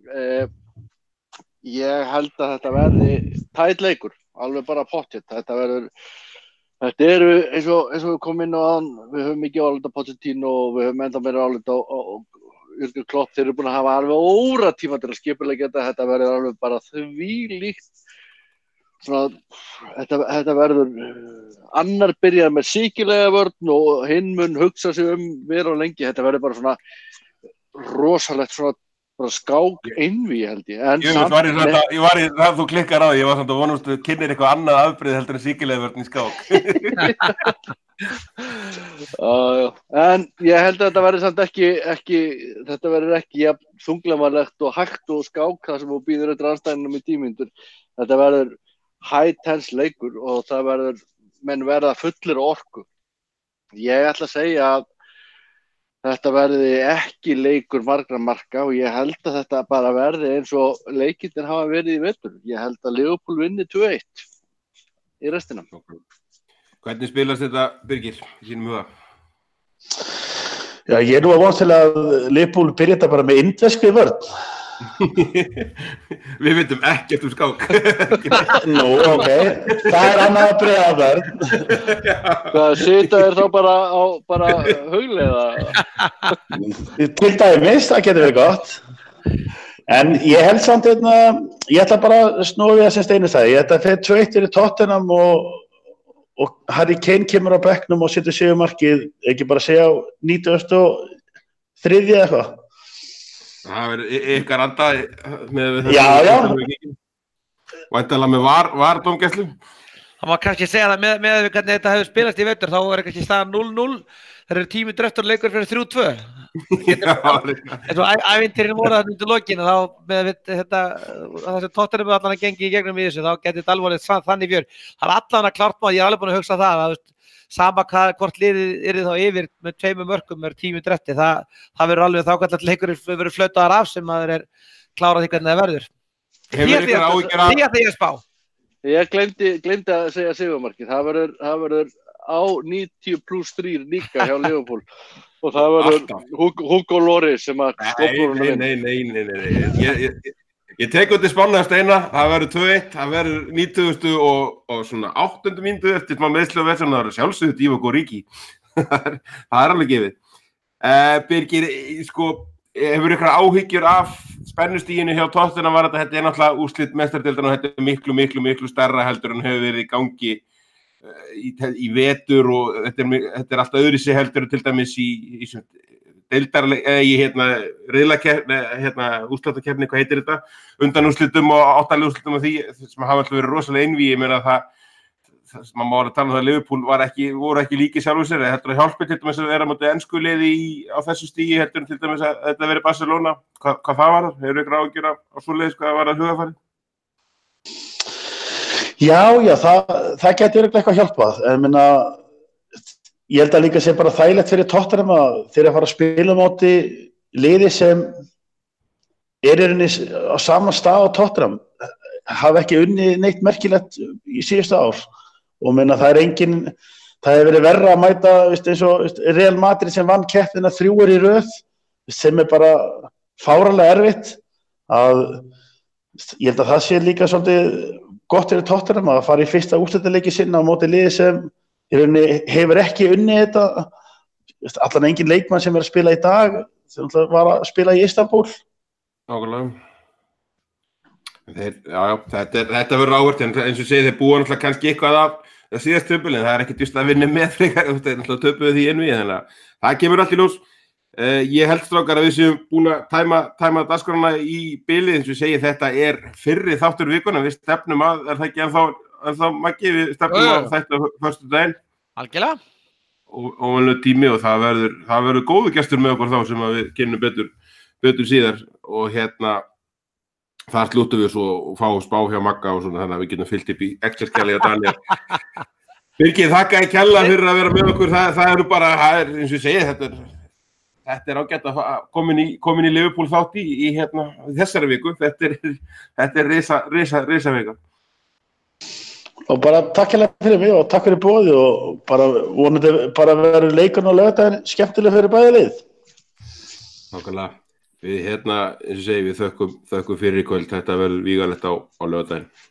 [SPEAKER 2] Ég held að þetta verði tætt leikur, alveg bara pottþétt. Þetta eru eins og við komum inn á hann, við höfum mikið álita Pochettino og við höfum enda meira álita og Jürgen Klopp, þeir eru búin að hafa alveg óratíma til að skipuleggja þetta verður alveg bara þvílíkt svona, þetta verður annar byrjar með síkilega vörn og hinn mun hugsa sig vera og lengi, þetta verður bara svona rosalegt svona bara skák einví held ég.
[SPEAKER 1] Ég var í það þú klikkar á því, ég var samt að vonast að kynir eitthvað annað afbrigði heldur en síkilega vörn í skák.
[SPEAKER 2] En ég held að þetta verður samt ekki þetta verður ekki jafn þunglamalegt og hægt og skák það sem þú býður eftir andstæðinum í 10 mínútur. Þetta verður high tense leikur og það verður menn verða fullir orku. Ég ætla að segja að þetta verði ekki leikur margra marka og ég held að þetta bara verði eins og leikirnir hafa verið í vetur. Ég held að Liverpool vinni 2-1 í restina.
[SPEAKER 1] Hvernig spilast þetta, Birgir, í sínum huga?
[SPEAKER 3] Já, ég er nú að vonast til að Liverpool byrja þetta bara með indverskri vörn.
[SPEAKER 1] Við vitum ekkert skák.
[SPEAKER 3] Nú, ok. Það er annað að breiða vörn.
[SPEAKER 2] Hvað sita þér þá bara hugleiða?
[SPEAKER 3] Til dæmis, það getur verið gott. En ég held samt ég ætla bara að snúa við það sem Steini sagði. Ég ætla að fyrir 2-1 fyrir Tottenham og Harry Kane kemur á bekknum og setur sigurmarkið, ekki bara segja á 93 eða eitthvað.
[SPEAKER 1] Það verður ykkar anda með þetta.
[SPEAKER 3] Já.
[SPEAKER 1] Væntanlega með var dómgæslu.
[SPEAKER 4] Það má kannski segja það með hvernig þetta hefur spilast í vetur, þá er kannski staðan 0-0. Það eru 10 mínútur eftir leikur fyrir 3-2. Eins og ævintýrin voru þarna undir lokinu, þá með þetta, þessi Tottenham allan að gengi í gegnum í þessu, þá geti þetta alvarlegt þannig fjör. Það er allan að klárt maður, ég er alveg búin að hugsa það, sama hvort liðið er þá yfir með 2 mörkum er 10 mínútur eftir, það verður alveg þá hvernig leikurinn verður flautaðar af sem maður er klárað því hvernig það verður. Því að ég spá.
[SPEAKER 2] Ég gleymdi að segja sigurmarkið, það verður á 90+3 líka hjá Liverpool og það verður Hugo Lloris sem að skopur
[SPEAKER 1] Nei. Ég tek út í spána Steina, það verður 2-1, það verður 90. og svona 8. mínútu eftir smá meiðsli og verður sjálfsögðu Divock Origi. Það er alveg gefið. Birgir, sko, hefur ykkur áhyggjur af spennustíginu hjá Tottenham var þetta er náttúrulega úrslit meistaradeildarinnar og þetta er miklu stærra heldur en hefur verið í gangi í vetur og þetta er allt öðruvísi heldur til dæmis í úrslitakeppni, hvað heitir þetta? Undanúrslitum og áttalegúrslitum og því sem hafa alltaf verið rosalega einvígi, ég meina það sem maður var að tala um það að Liverpool voru ekki líki sjálfur sér, heldur að hjálpi til dæmis að vera á móti ensku liði á þessu stígi heldur til dæmis að þetta veri Barcelona, hvað það var? Hefur ykkur áhyggjur á svoleiðis hvað var að hugafari?
[SPEAKER 3] Já, það getur eitthvað hjálpað, ég held að líka sé bara þægilegt fyrir Tottenham að þeir að fara að spila á móti liði sem er á sama stað á Tottenham, hafa ekki unnið neitt merkilegt í síðustu ár og það hefur verið verra að mæta eins og Real Madrid sem vann keppnina 3 í röð sem er bara fáránlega erfitt ég held að það sé líka svolítið gott fyrir Tottenham að fara í fyrsta úrslitaleiki sinna á móti liði sem hefur ekki unnið þetta allan engin leikmann sem er að spila í dag sem var að spila í Istanbul.
[SPEAKER 1] Nákvæmlega. Þetta verður áhvert en eins og segið þeir búa náttúrulega kannski eitthvað af það síðast töpulegin, það er ekkert just að vinna með frekar, náttúrulega töpuðu því enn við þannig að það kemur allt í ljós. Ég held strákar að við séum búin að tæma dagskránna í bilið eins og segið þetta er fyrri þáttur vikuna, við stefnum að, er það ekki ennþá Maggi, við stefnum að þetta föstudaginn.
[SPEAKER 4] Algjörlega.
[SPEAKER 1] Óvanlegur tími og það verður góður gestur með okkur þá sem að við kynnum betur síðar og þar slúttum við svo og fáum spá hjá Magga og svona þannig að við getum fyllt upp í Excel-skjali og Daniel. Birgir, þakka ég kærlega fyrir að vera með okkur, það eru bara, eins og ég segi, þetta er ágætt að komin í Liverpool þátt í þessari viku, þetta er risa vika.
[SPEAKER 3] Og bara takk hérlega fyrir mig og takk fyrir boðið og bara vonandi bara verður leikun og laugardaginn skemmtileg fyrir bæði lið.
[SPEAKER 1] Nákvæmlega. Við eins og segi, við þökkum fyrir í kvöld, þetta verður vígalegt á laugardaginn.